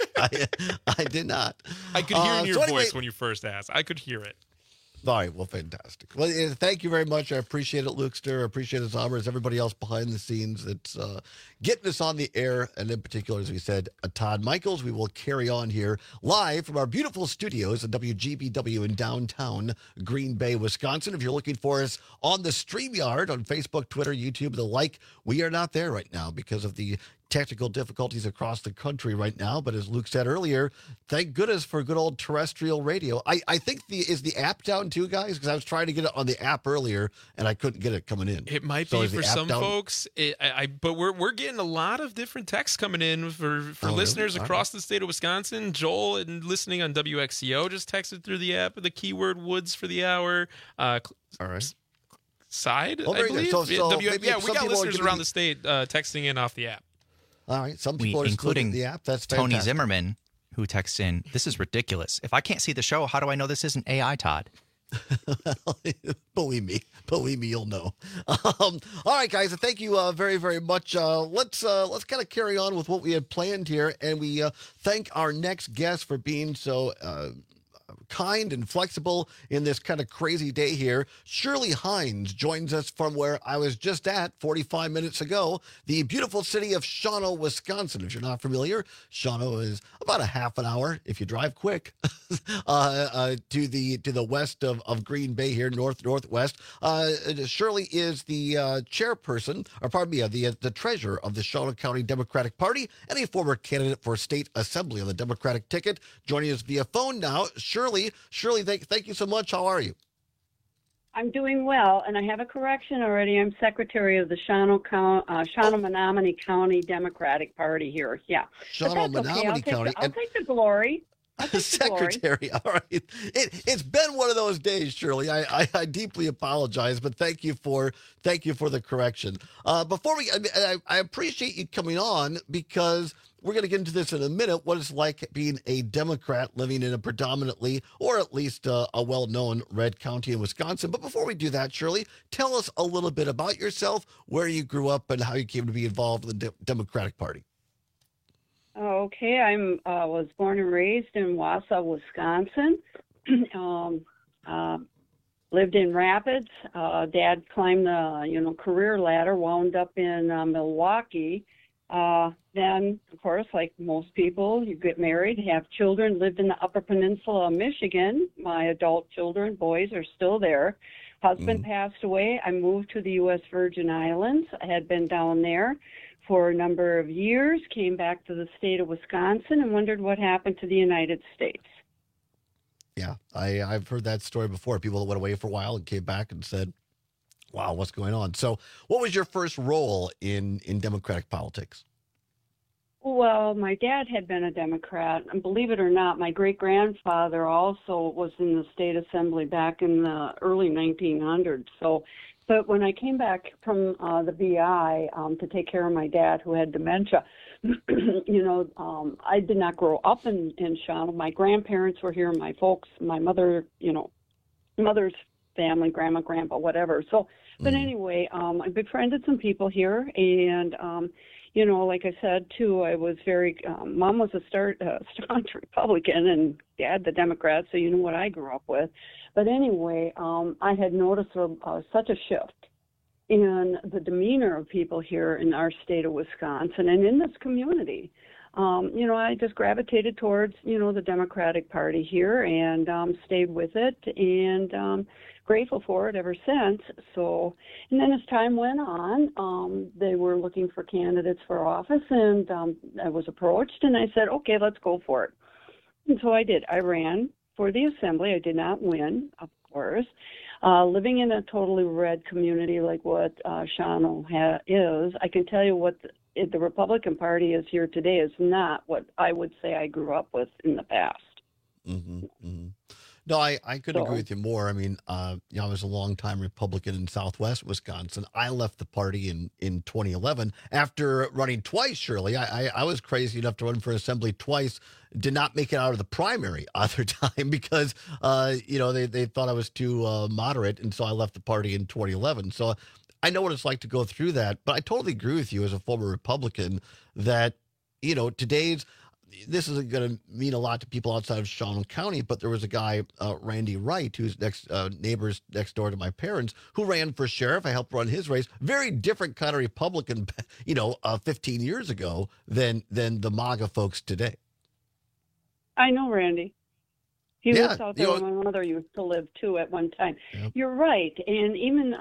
Speaker 13: I did not.
Speaker 20: I could hear in your voice when you first asked. I could hear it.
Speaker 13: All right, well, fantastic. Well, thank you very much. I appreciate it, Lukester. I appreciate it, Zomer, everybody else behind the scenes that's getting us on the air. And in particular, as we said, Todd Michaels. We will carry on here live from our beautiful studios at WGBW in downtown Green Bay, Wisconsin. If you're looking for us on the StreamYard, on Facebook, Twitter, YouTube, the like, we are not there right now because of the technical difficulties across the country right now. But as Luke said earlier, thank goodness for good old terrestrial radio. I think is the app down too, guys? Because I was trying to get it on the app earlier and I couldn't get it coming in.
Speaker 20: It might be for some folks. But we're getting a lot of different texts coming in for listeners across the state of Wisconsin. Joel, and listening on WXCO, just texted through the app the keyword Woods for the hour.
Speaker 13: All right.
Speaker 20: Side,
Speaker 13: I
Speaker 20: believe.
Speaker 13: So
Speaker 20: we got listeners around the state texting in off the app.
Speaker 13: All right, some people are including the app. That's
Speaker 14: Tony Zimmerman, who texts in, "This is ridiculous. If I can't see the show, how do I know this isn't AI, Todd?"
Speaker 13: Believe me, you'll know. All right, guys, thank you very, very much. Let's kind of carry on with what we had planned here, and we thank our next guest for being so kind and flexible in this kind of crazy day here. Shirley Hines joins us from where I was just at 45 minutes ago, the beautiful city of Shawano, Wisconsin. If you're not familiar, Shawano is about a half an hour, if you drive quick, to the west of Green Bay here, northwest. Shirley is the chairperson, or pardon me, the treasurer of the Shawano County Democratic Party and a former candidate for state assembly on the Democratic ticket. Joining us via phone now, Shirley, thank you so much. How are you?
Speaker 16: I'm doing well, and I have a correction already. I'm secretary of the Shawano-Menominee County Democratic Party here. Yeah,
Speaker 13: Shawano-Menominee County.
Speaker 16: I'll take the glory.
Speaker 13: Secretary. All right. It's been one of those days, Shirley. I deeply apologize, but thank you for the correction. Before I appreciate you coming on, because we're going to get into this in a minute, what it's like being a Democrat living in a predominantly, or at least a well-known red county in Wisconsin. But before we do that, Shirley, tell us a little bit about yourself, where you grew up, and how you came to be involved in the Democratic Party.
Speaker 16: Okay, I was born and raised in Wausau, Wisconsin. Lived in Rapids. Dad climbed the career ladder, wound up in Milwaukee. Then, of course, like most people, you get married, have children, lived in the Upper Peninsula of Michigan. My adult children, boys, are still there. Husband passed away. I moved to the U.S. Virgin Islands. I had been down there for a number of years, came back to the state of Wisconsin, and wondered what happened to the United States.
Speaker 13: Yeah, I've heard that story before. People that went away for a while and came back and said, wow, what's going on? So what was your first role in Democratic politics?
Speaker 16: Well, my dad had been a Democrat, and believe it or not, my great-grandfather also was in the state assembly back in the early 1900s. But when I came back from the VI to take care of my dad who had dementia, I did not grow up in Shawano. My grandparents were here, my folks, my mother, mother's family, grandma, grandpa, whatever. But anyway, I befriended some people here, and like I said, too, I was very, Mom was a staunch Republican and Dad the Democrat, so you know what I grew up with. But anyway, I had noticed such a shift in the demeanor of people here in our state of Wisconsin and in this community. I just gravitated towards, the Democratic Party here and stayed with it, and grateful for it ever since. So, and then as time went on, they were looking for candidates for office, and I was approached, and I said, okay, let's go for it. And so I did. I ran for the assembly. I did not win, of course. Living in a totally red community like what Shawano is, I can tell you what the Republican Party is here today is not what I would say I grew up with in the past.
Speaker 13: No, I couldn't agree with you more. I mean, I was a longtime Republican in Southwest Wisconsin. I left the party in 2011 after running twice, Shirley. I was crazy enough to run for assembly twice, did not make it out of the primary either time because, they thought I was too moderate, and so I left the party in 2011. So I know what it's like to go through that, but I totally agree with you as a former Republican that, this isn't going to mean a lot to people outside of Shawano County, but there was a guy, Randy Wright, who's neighbors next door to my parents, who ran for sheriff. I helped run his race. Very different kind of Republican, 15 years ago than the MAGA folks today.
Speaker 16: I know Randy. He lives out there where my mother used to live, too, at one time. Yep. You're right. And even,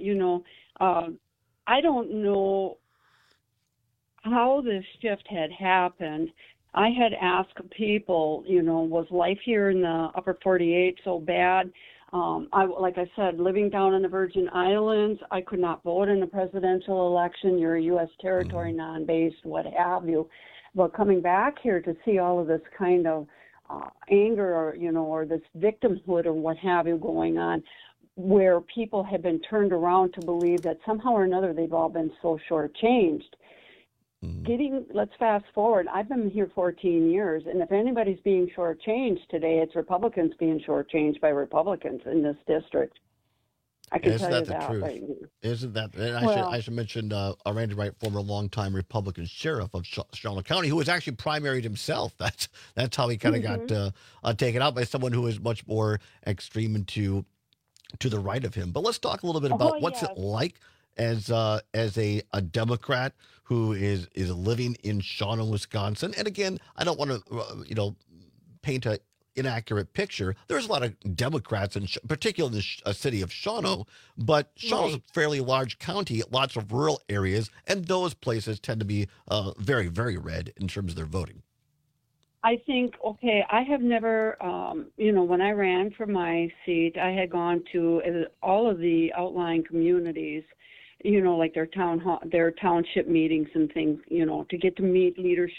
Speaker 16: I don't know how this shift had happened. I had asked people, was life here in the upper 48 so bad? Like I said, living down in the Virgin Islands, I could not vote in a presidential election. You're a U.S. territory, non-based, what have you. But coming back here to see all of this kind of anger or this victimhood or what have you going on, where people have been turned around to believe that somehow or another they've all been so shortchanged. Let's fast forward. I've been here 14 years, and if anybody's being shortchanged today, it's Republicans being shortchanged by Republicans in this district. I can tell you that. Right.
Speaker 13: Isn't that? And I should mention Randy Wright, former longtime Republican sheriff of Shawano County, who was actually primaried himself. That's how he kind of got taken out by someone who is much more extreme and to the right of him. But let's talk a little bit about what's it like as a Democrat who is living in Shawano, Wisconsin. And again, I don't want to paint an inaccurate picture. There's a lot of Democrats, particularly in the city of Shawano, but Shawano's a fairly large county, lots of rural areas, and those places tend to be very, very red in terms of their voting.
Speaker 16: I think, I have never, when I ran for my seat, I had gone to all of the outlying communities, like their township meetings and things, to get to meet leadership,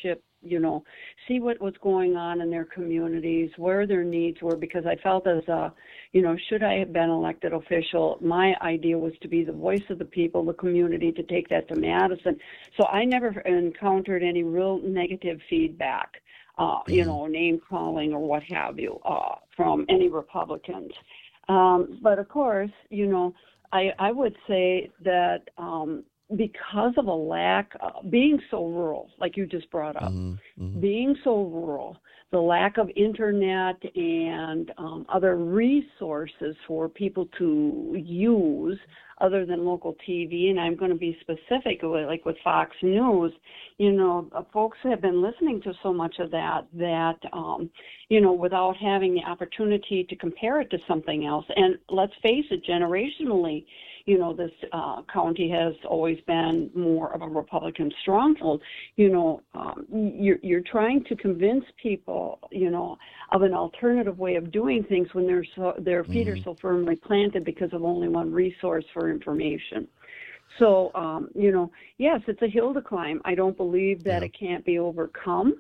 Speaker 16: see what was going on in their communities, where their needs were, because I felt as a, should I have been elected official, my idea was to be the voice of the people, the community, to take that to Madison. So I never encountered any real negative feedback, name calling or what have you, from any Republicans. But of course, I would say that because of a lack of being so rural, like you just brought up, being so rural, the lack of internet and other resources for people to use other than local TV, and I'm going to be specific, like with Fox News, folks have been listening to so much of that, without having the opportunity to compare it to something else. And let's face it, generationally, this county has always been more of a Republican stronghold. You're trying to convince people, of an alternative way of doing things when their feet are so firmly planted because of only one resource for information. So, yes, it's a hill to climb. I don't believe that it can't be overcome.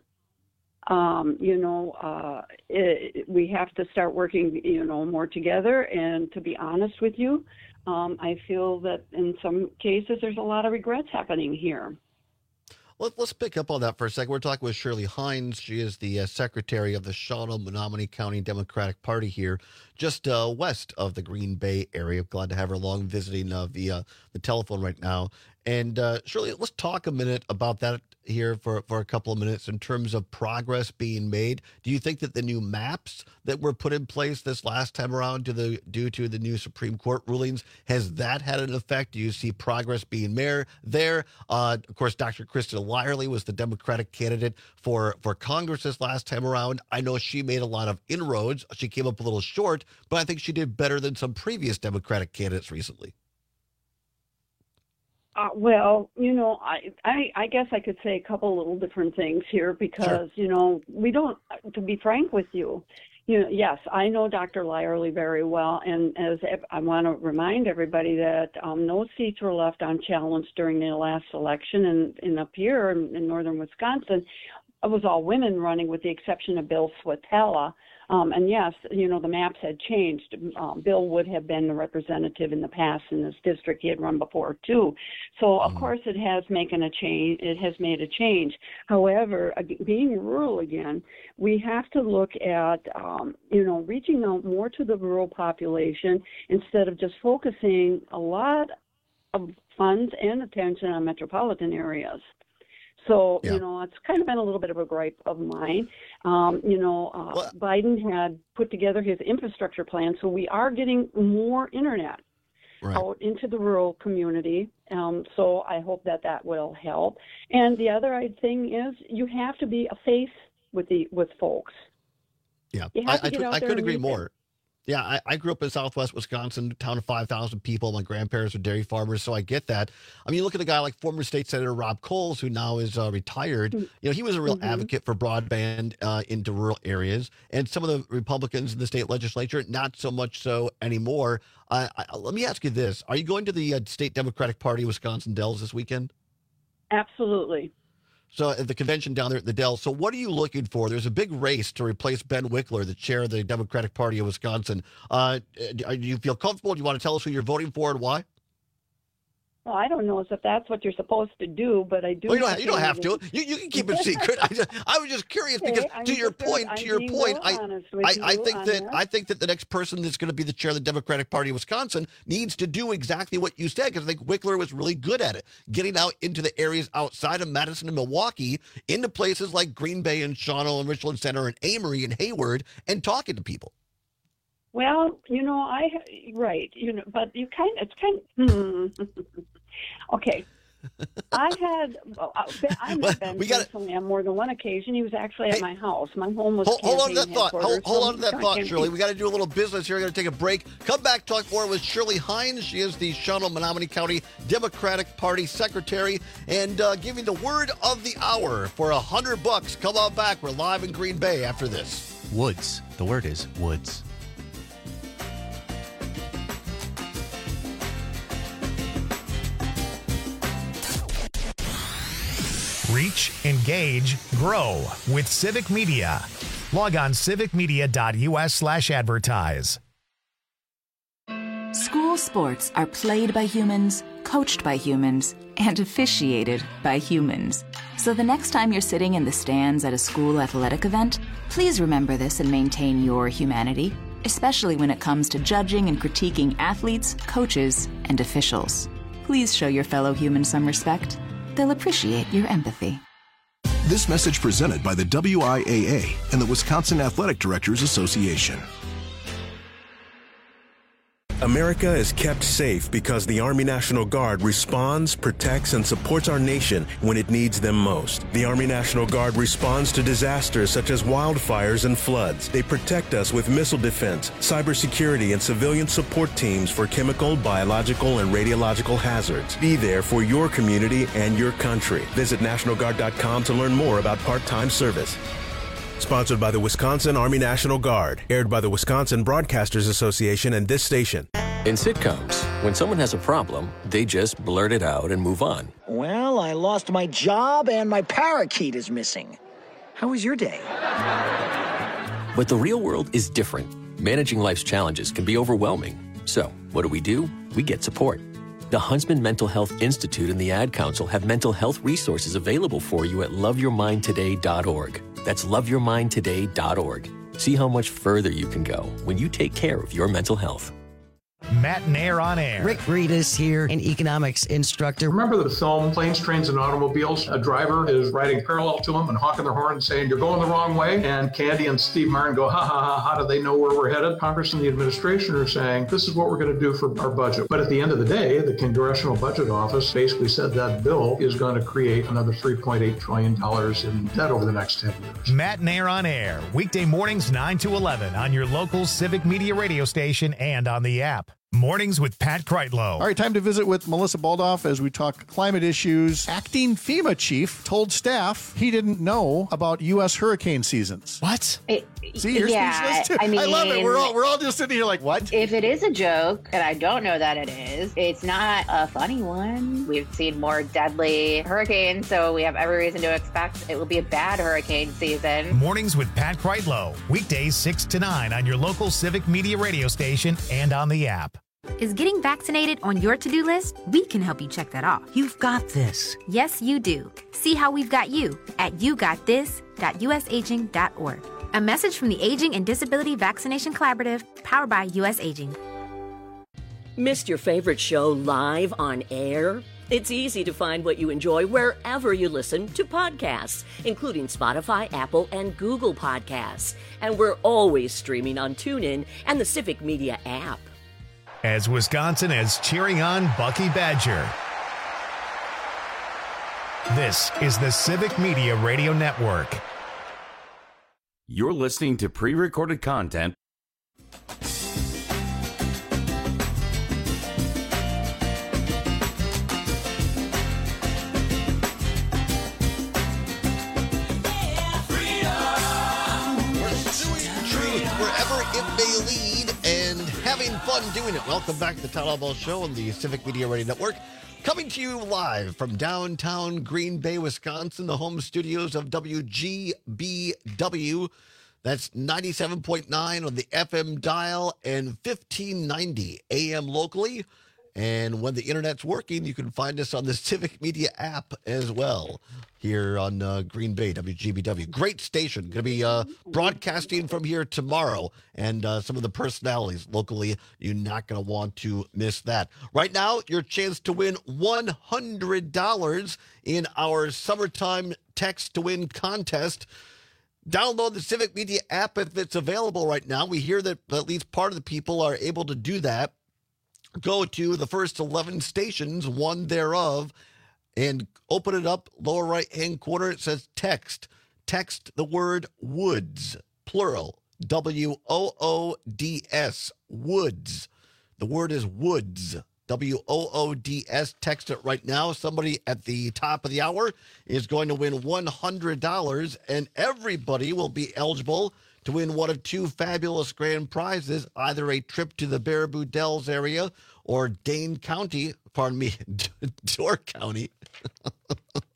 Speaker 16: We have to start working, more together. And to be honest with you, I feel that in some cases there's a lot of regrets happening here.
Speaker 13: Let's pick up on that for a second. We're talking with Shirley Hines. She is the secretary of the Shawano-Menominee County Democratic Party here, just west of the Green Bay area. Glad to have her along visiting via the telephone right now. And Shirley, let's talk a minute about that here for a couple of minutes in terms of progress being made. Do you think that the new maps that were put in place this last time around due to the new Supreme Court rulings, has that had an effect? Do you see progress being there? Of course, Dr. Kristen Lyerly was the Democratic candidate for Congress this last time around. I know she made a lot of inroads. She came up a little short, but I think she did better than some previous Democratic candidates recently.
Speaker 16: I guess I could say a couple little different things here because, we don't, to be frank with you, yes, I know Dr. Lyerly very well. And as I want to remind everybody that no seats were left unchallenged during the last election. And up here in northern Wisconsin, it was all women running with the exception of Bill Swatella. And yes, the maps had changed. Bill would have been the representative in the past in this district. He had run before too. So of course it has made a change. However, being rural again, we have to look at, reaching out more to the rural population instead of just focusing a lot of funds and attention on metropolitan areas. So, it's kind of been a little bit of a gripe of mine. Biden had put together his infrastructure plan, so we are getting more internet out into the rural community. So I hope that will help. And the other thing is you have to be a face with folks.
Speaker 13: Yeah, I could agree more. Yeah, I grew up in southwest Wisconsin, town of 5,000 people. My grandparents were dairy farmers, so I get that. I mean, you look at a guy like former state senator Rob Coles, who now is retired. He was a real advocate for broadband into rural areas. And some of the Republicans in the state legislature, not so much so anymore. Let me ask you this. Are you going to the state Democratic Party Wisconsin Dells this weekend?
Speaker 16: Absolutely.
Speaker 13: So at the convention down there at the Dell. So what are you looking for? There's a big race to replace Ben Wickler, the chair of the Democratic Party of Wisconsin. Do you feel comfortable? Do you want to tell us who you're voting for and why?
Speaker 16: Well, I don't know if that's what you're supposed to do, but I do.
Speaker 13: Well, you don't have to. You can keep it secret. I was just curious because to your point, I think that the next person that's going to be the chair of the Democratic Party of Wisconsin needs to do exactly what you said, because I think Wickler was really good at it, getting out into the areas outside of Madison and Milwaukee, into places like Green Bay and Shawano and Richland Center and Amory and Hayward, and talking to people.
Speaker 16: Well, but it's kind of, okay. I met Ben personally on more than one occasion. He was actually at my house. My home was
Speaker 13: hold on to that thought. Hold on to that thought, Shirley. We got to do a little business here. We're going to take a break. Come back, talk more with Shirley Hines. She is the Shawano-Menominee County Democratic Party Secretary, and give you the word of the hour for $100. Come on back. We're live in Green Bay after this.
Speaker 14: Woods. The word is woods.
Speaker 1: Reach, engage, grow with Civic Media. Log on civicmedia.us/advertise.
Speaker 18: School sports are played by humans, coached by humans, and officiated by humans. So the next time you're sitting in the stands at a school athletic event, please remember this and maintain your humanity, especially when it comes to judging and critiquing athletes, coaches, and officials. Please show your fellow humans some respect. They'll appreciate your empathy.
Speaker 19: This message presented by the WIAA and the Wisconsin Athletic Directors Association.
Speaker 21: America is kept safe because the Army National Guard responds, protects, and supports our nation when it needs them most. The Army National Guard responds to disasters such as wildfires and floods. They protect us with missile defense, cybersecurity, and civilian support teams for chemical, biological, and radiological hazards. Be there for your community and your country. Visit NationalGuard.com to learn more about part-time service. Sponsored by the Wisconsin Army National Guard. Aired by the Wisconsin Broadcasters Association and this station.
Speaker 22: In sitcoms, when someone has a problem, they just blurt it out and move on.
Speaker 23: Well, I lost my job and my parakeet is missing. How was your day?
Speaker 22: But the real world is different. Managing life's challenges can be overwhelming. So, what do? We get support. The Huntsman Mental Health Institute and the Ad Council have mental health resources available for you at loveyourmindtoday.org. That's loveyourmindtoday.org. See how much further you can go when you take care of your mental health.
Speaker 1: Matt Nair on Air.
Speaker 24: Rick Breedis here, an economics instructor.
Speaker 25: Remember the film Planes, Trains, and Automobiles? A driver is riding parallel to him and honking their horn and saying, "You're going the wrong way." And Candy and Steve Martin go, "Ha ha ha, how do they know where we're headed?" Congress and the administration are saying, "This is what we're going to do for our budget." But at the end of the day, the Congressional Budget Office basically said that bill is going to create another $3.8 trillion in debt over the next 10 years.
Speaker 1: Matt Nair on Air, weekday mornings 9 to 11 on your local Civic Media radio station and on the app. Mornings with Pat Kreitlow.
Speaker 26: All right, time to visit with Melissa Baldoff as we talk climate issues. Acting FEMA chief told staff he didn't know about U.S. hurricane seasons.
Speaker 1: What?
Speaker 26: See, you're speechless too.
Speaker 27: I mean,
Speaker 26: I love it. We're all just sitting here like, what?
Speaker 27: If it is a joke, and I don't know that it is, it's not a funny one. We've seen more deadly hurricanes, so we have every reason to expect it will be a bad hurricane season.
Speaker 1: Mornings with Pat Kreitlow. Weekdays 6 to 9 on your local Civic Media radio station and on the app.
Speaker 28: Is getting vaccinated on your to-do list? We can help you check that off.
Speaker 24: You've got this.
Speaker 28: Yes, you do. See how we've got you at yougotthis.usaging.org. A message from the Aging and Disability Vaccination Collaborative, powered by U.S. Aging.
Speaker 30: Missed your favorite show live on air? It's easy to find what you enjoy wherever you listen to podcasts, including Spotify, Apple, and Google Podcasts. And we're always streaming on TuneIn and the Civic Media app.
Speaker 1: As Wisconsin is cheering on Bucky Badger. This is the Civic Media Radio Network.
Speaker 17: You're listening to pre-recorded content.
Speaker 13: Fun doing it. Welcome back to the Town Hall Ball Show on the Civic Media Radio Network. Coming to you live from downtown Green Bay, Wisconsin, the home studios of WGBW. That's 97.9 on the FM dial and 1590 AM locally. And when the internet's working, you can find us on the Civic Media app as well here on Green Bay, WGBW. Great station. Going to be broadcasting from here tomorrow. And some of the personalities locally, you're not going to want to miss that. Right now, your chance to win $100 in our summertime text to win contest. Download the Civic Media app if it's available right now. We hear that at least part of the people are able to do that. Go to the first 11 stations, one thereof, and open it up. Lower right-hand corner, it says text. Text the word woods, plural, W-O-O-D-S, woods. The word is woods, W-O-O-D-S. Text it right now. Somebody at the top of the hour is going to win $100, and everybody will be eligible to win one of two fabulous grand prizes, either a trip to the Baraboo Dells area or Door County.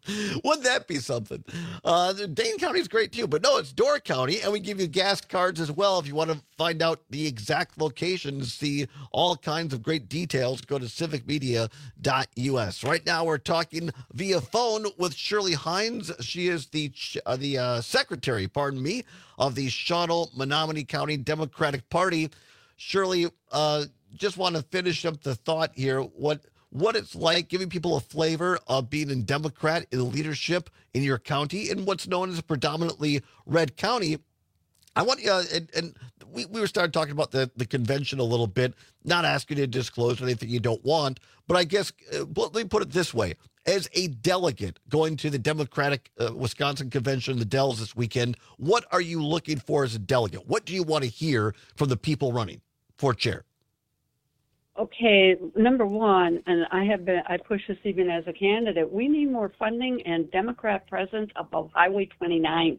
Speaker 13: Wouldn't that be something? Dane County is great too, but no, it's Door County, and we give you gas cards as well. If you want to find out the exact location, see all kinds of great details, go to civicmedia.us. Right now, we're talking via phone with Shirley Hines. She is the secretary, of the Shawano Menominee County Democratic Party. Shirley, just want to finish up the thought here. What it's like, giving people a flavor of being a Democrat in leadership in your county in what's known as a predominantly red county. I want you, and we were started talking about the convention a little bit, not asking you to disclose anything you don't want, but I guess, let me put it this way. As a delegate going to the Democratic Wisconsin Convention, the Dells this weekend, what are you looking for as a delegate? What do you want to hear from the people running for chair?
Speaker 16: Okay, number one, and I push this even as a candidate, we need more funding and Democrat presence above Highway 29.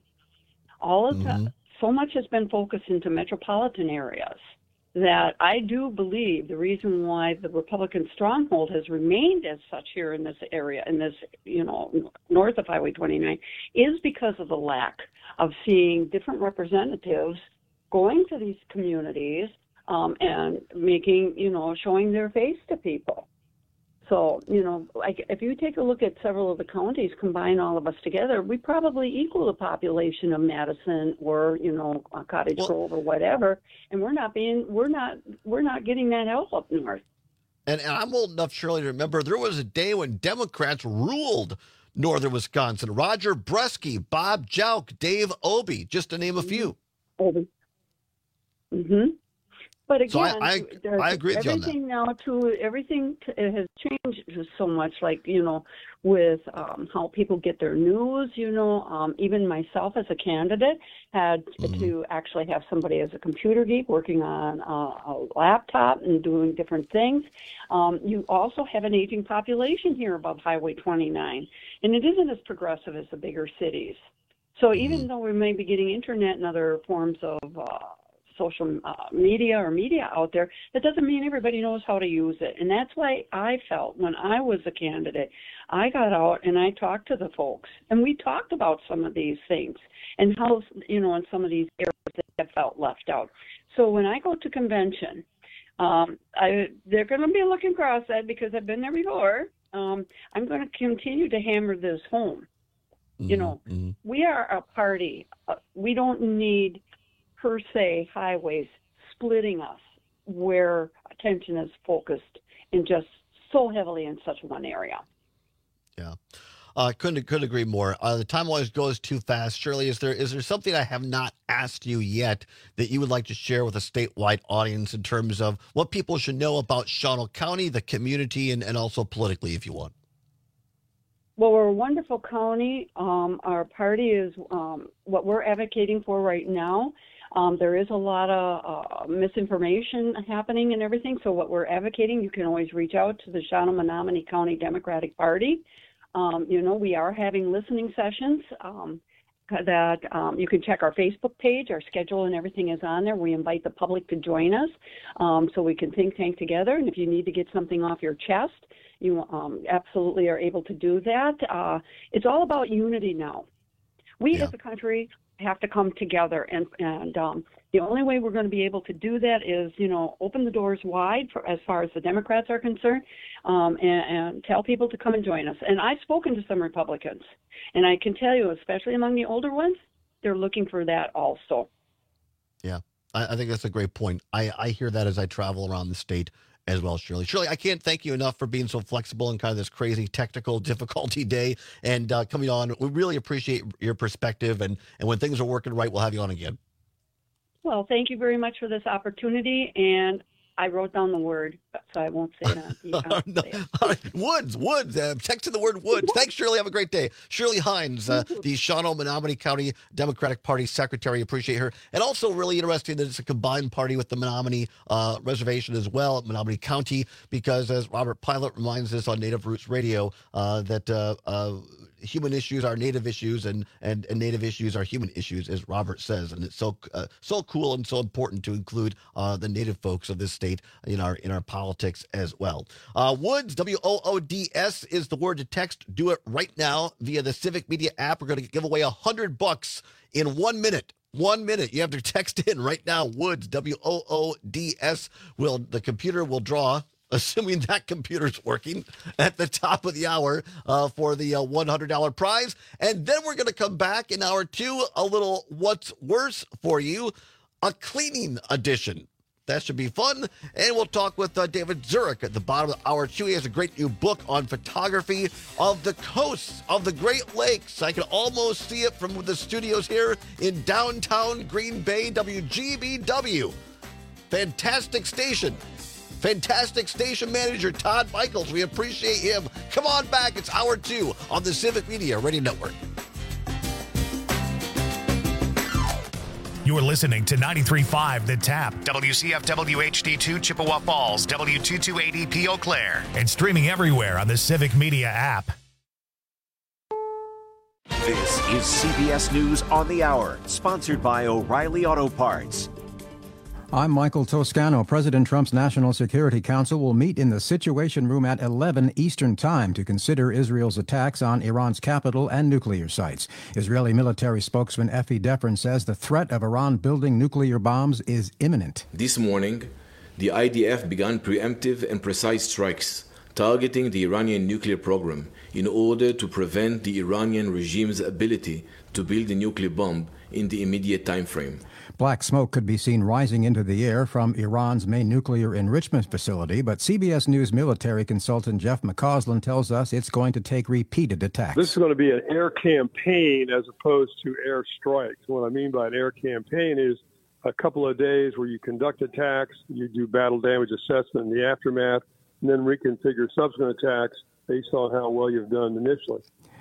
Speaker 16: So much has been focused into metropolitan areas that I do believe the reason why the Republican stronghold has remained as such here in this area, north of Highway 29, is because of the lack of seeing different representatives going to these communities and making, showing their face to people. So, if you take a look at several of the counties, combine all of us together, we probably equal the population of Madison or, Cottage Grove or whatever. And we're not getting that help up north.
Speaker 13: And I'm old enough, Shirley, to remember there was a day when Democrats ruled northern Wisconsin. Roger Bresky, Bob Jauch, Dave Obey, just to name a few.
Speaker 16: Mm-hmm. But again,
Speaker 13: so I agree with you on that.
Speaker 16: Everything has changed so much, with how people get their news, even myself as a candidate had to actually have somebody as a computer geek working on a laptop and doing different things. You also have an aging population here above Highway 29, and it isn't as progressive as the bigger cities. So even though we may be getting internet and other forms of social media or media out there, that doesn't mean everybody knows how to use it. And that's why I felt when I was a candidate, I got out and I talked to the folks, and we talked about some of these things and how, in some of these areas that have felt left out. So when I go to convention, they're going to be looking cross-eyed because I've been there before. I'm going to continue to hammer this home. We are a party. We don't need per se highways splitting us where attention is focused in just so heavily in such one area.
Speaker 13: Yeah. Couldn't agree more. The time always goes too fast. Shirley, is there something I have not asked you yet that you would like to share with a statewide audience in terms of what people should know about Shawano County, the community, and also politically, if you want?
Speaker 16: Well, we're a wonderful county. Our party is what we're advocating for right now. There is a lot of misinformation happening and everything. So what we're advocating, you can always reach out to the Shawano Menominee County Democratic Party. We are having listening sessions that you can check our Facebook page. Our schedule and everything is on there. We invite the public to join us so we can think tank together. And if you need to get something off your chest, you absolutely are able to do that. It's all about unity now. We as a country have to come together, and the only way we're going to be able to do that is, open the doors wide as far as the Democrats are concerned, and tell people to come and join us. And I've spoken to some Republicans, and I can tell you, especially among the older ones, they're looking for that also.
Speaker 13: Yeah, I think that's a great point. I hear that as I travel around the state as well, Shirley. Shirley, I can't thank you enough for being so flexible in kind of this crazy technical difficulty day and coming on. We really appreciate your perspective, and when things are working right, we'll have you on again.
Speaker 16: Well, thank you very much for this opportunity, and I wrote down the word, so I won't say that.
Speaker 13: All right. Woods. Texting the word woods. Thanks, Shirley. Have a great day. Shirley Hines, the Shawano Menominee County Democratic Party Secretary. Appreciate her. And also really interesting that it's a combined party with the Menominee Reservation as well, Menominee County, because as Robert Pilot reminds us on Native Roots Radio, that human issues are native issues, and native issues are human issues, as Robert says. And it's so cool and so important to include the native folks of this state in our politics as well. Woods, WOODS, is the word to text. Do it right now via the Civic Media app. We're going to give away $100 in 1 minute. 1 minute. You have to text in right now. Woods, WOODS. The computer will draw, assuming that computer's working, at the top of the hour for the $100 prize. And then we're going to come back in hour 2, a little what's worse for you, a cleaning edition. That should be fun. And we'll talk with David Zurich at the bottom of hour 2. He has a great new book on photography of the coasts of the Great Lakes. I can almost see it from the studios here in downtown Green Bay, WGBW. Fantastic station manager Todd Michaels. We appreciate him. Come on back. It's hour 2 on the Civic Media Radio Network.
Speaker 1: You're listening to 93.5 The Tap, WCFW HD2 Chippewa Falls, W228EP Eau Claire, and streaming everywhere on the Civic Media app.
Speaker 2: This is CBS News on the Hour, sponsored by O'Reilly Auto Parts.
Speaker 3: I'm Michael Toscano. President Trump's National Security Council will meet in the Situation Room at 11 Eastern Time to consider Israel's attacks on Iran's capital and nuclear sites. Israeli military spokesman Efi Defrin says the threat of Iran building nuclear bombs is imminent.
Speaker 5: This morning, the IDF began preemptive and precise strikes targeting the Iranian nuclear program in order to prevent the Iranian regime's ability to build a nuclear bomb in the immediate time frame.
Speaker 3: Black smoke could be seen rising into the air from Iran's main nuclear enrichment facility, but CBS News military consultant Jeff McCausland tells us it's going to take repeated attacks.
Speaker 6: This is going to be an air campaign as opposed to air strikes. What I mean by an air campaign is a couple of days where you conduct attacks, you do battle damage assessment in the aftermath, and then reconfigure subsequent attacks based on how well you've done initially.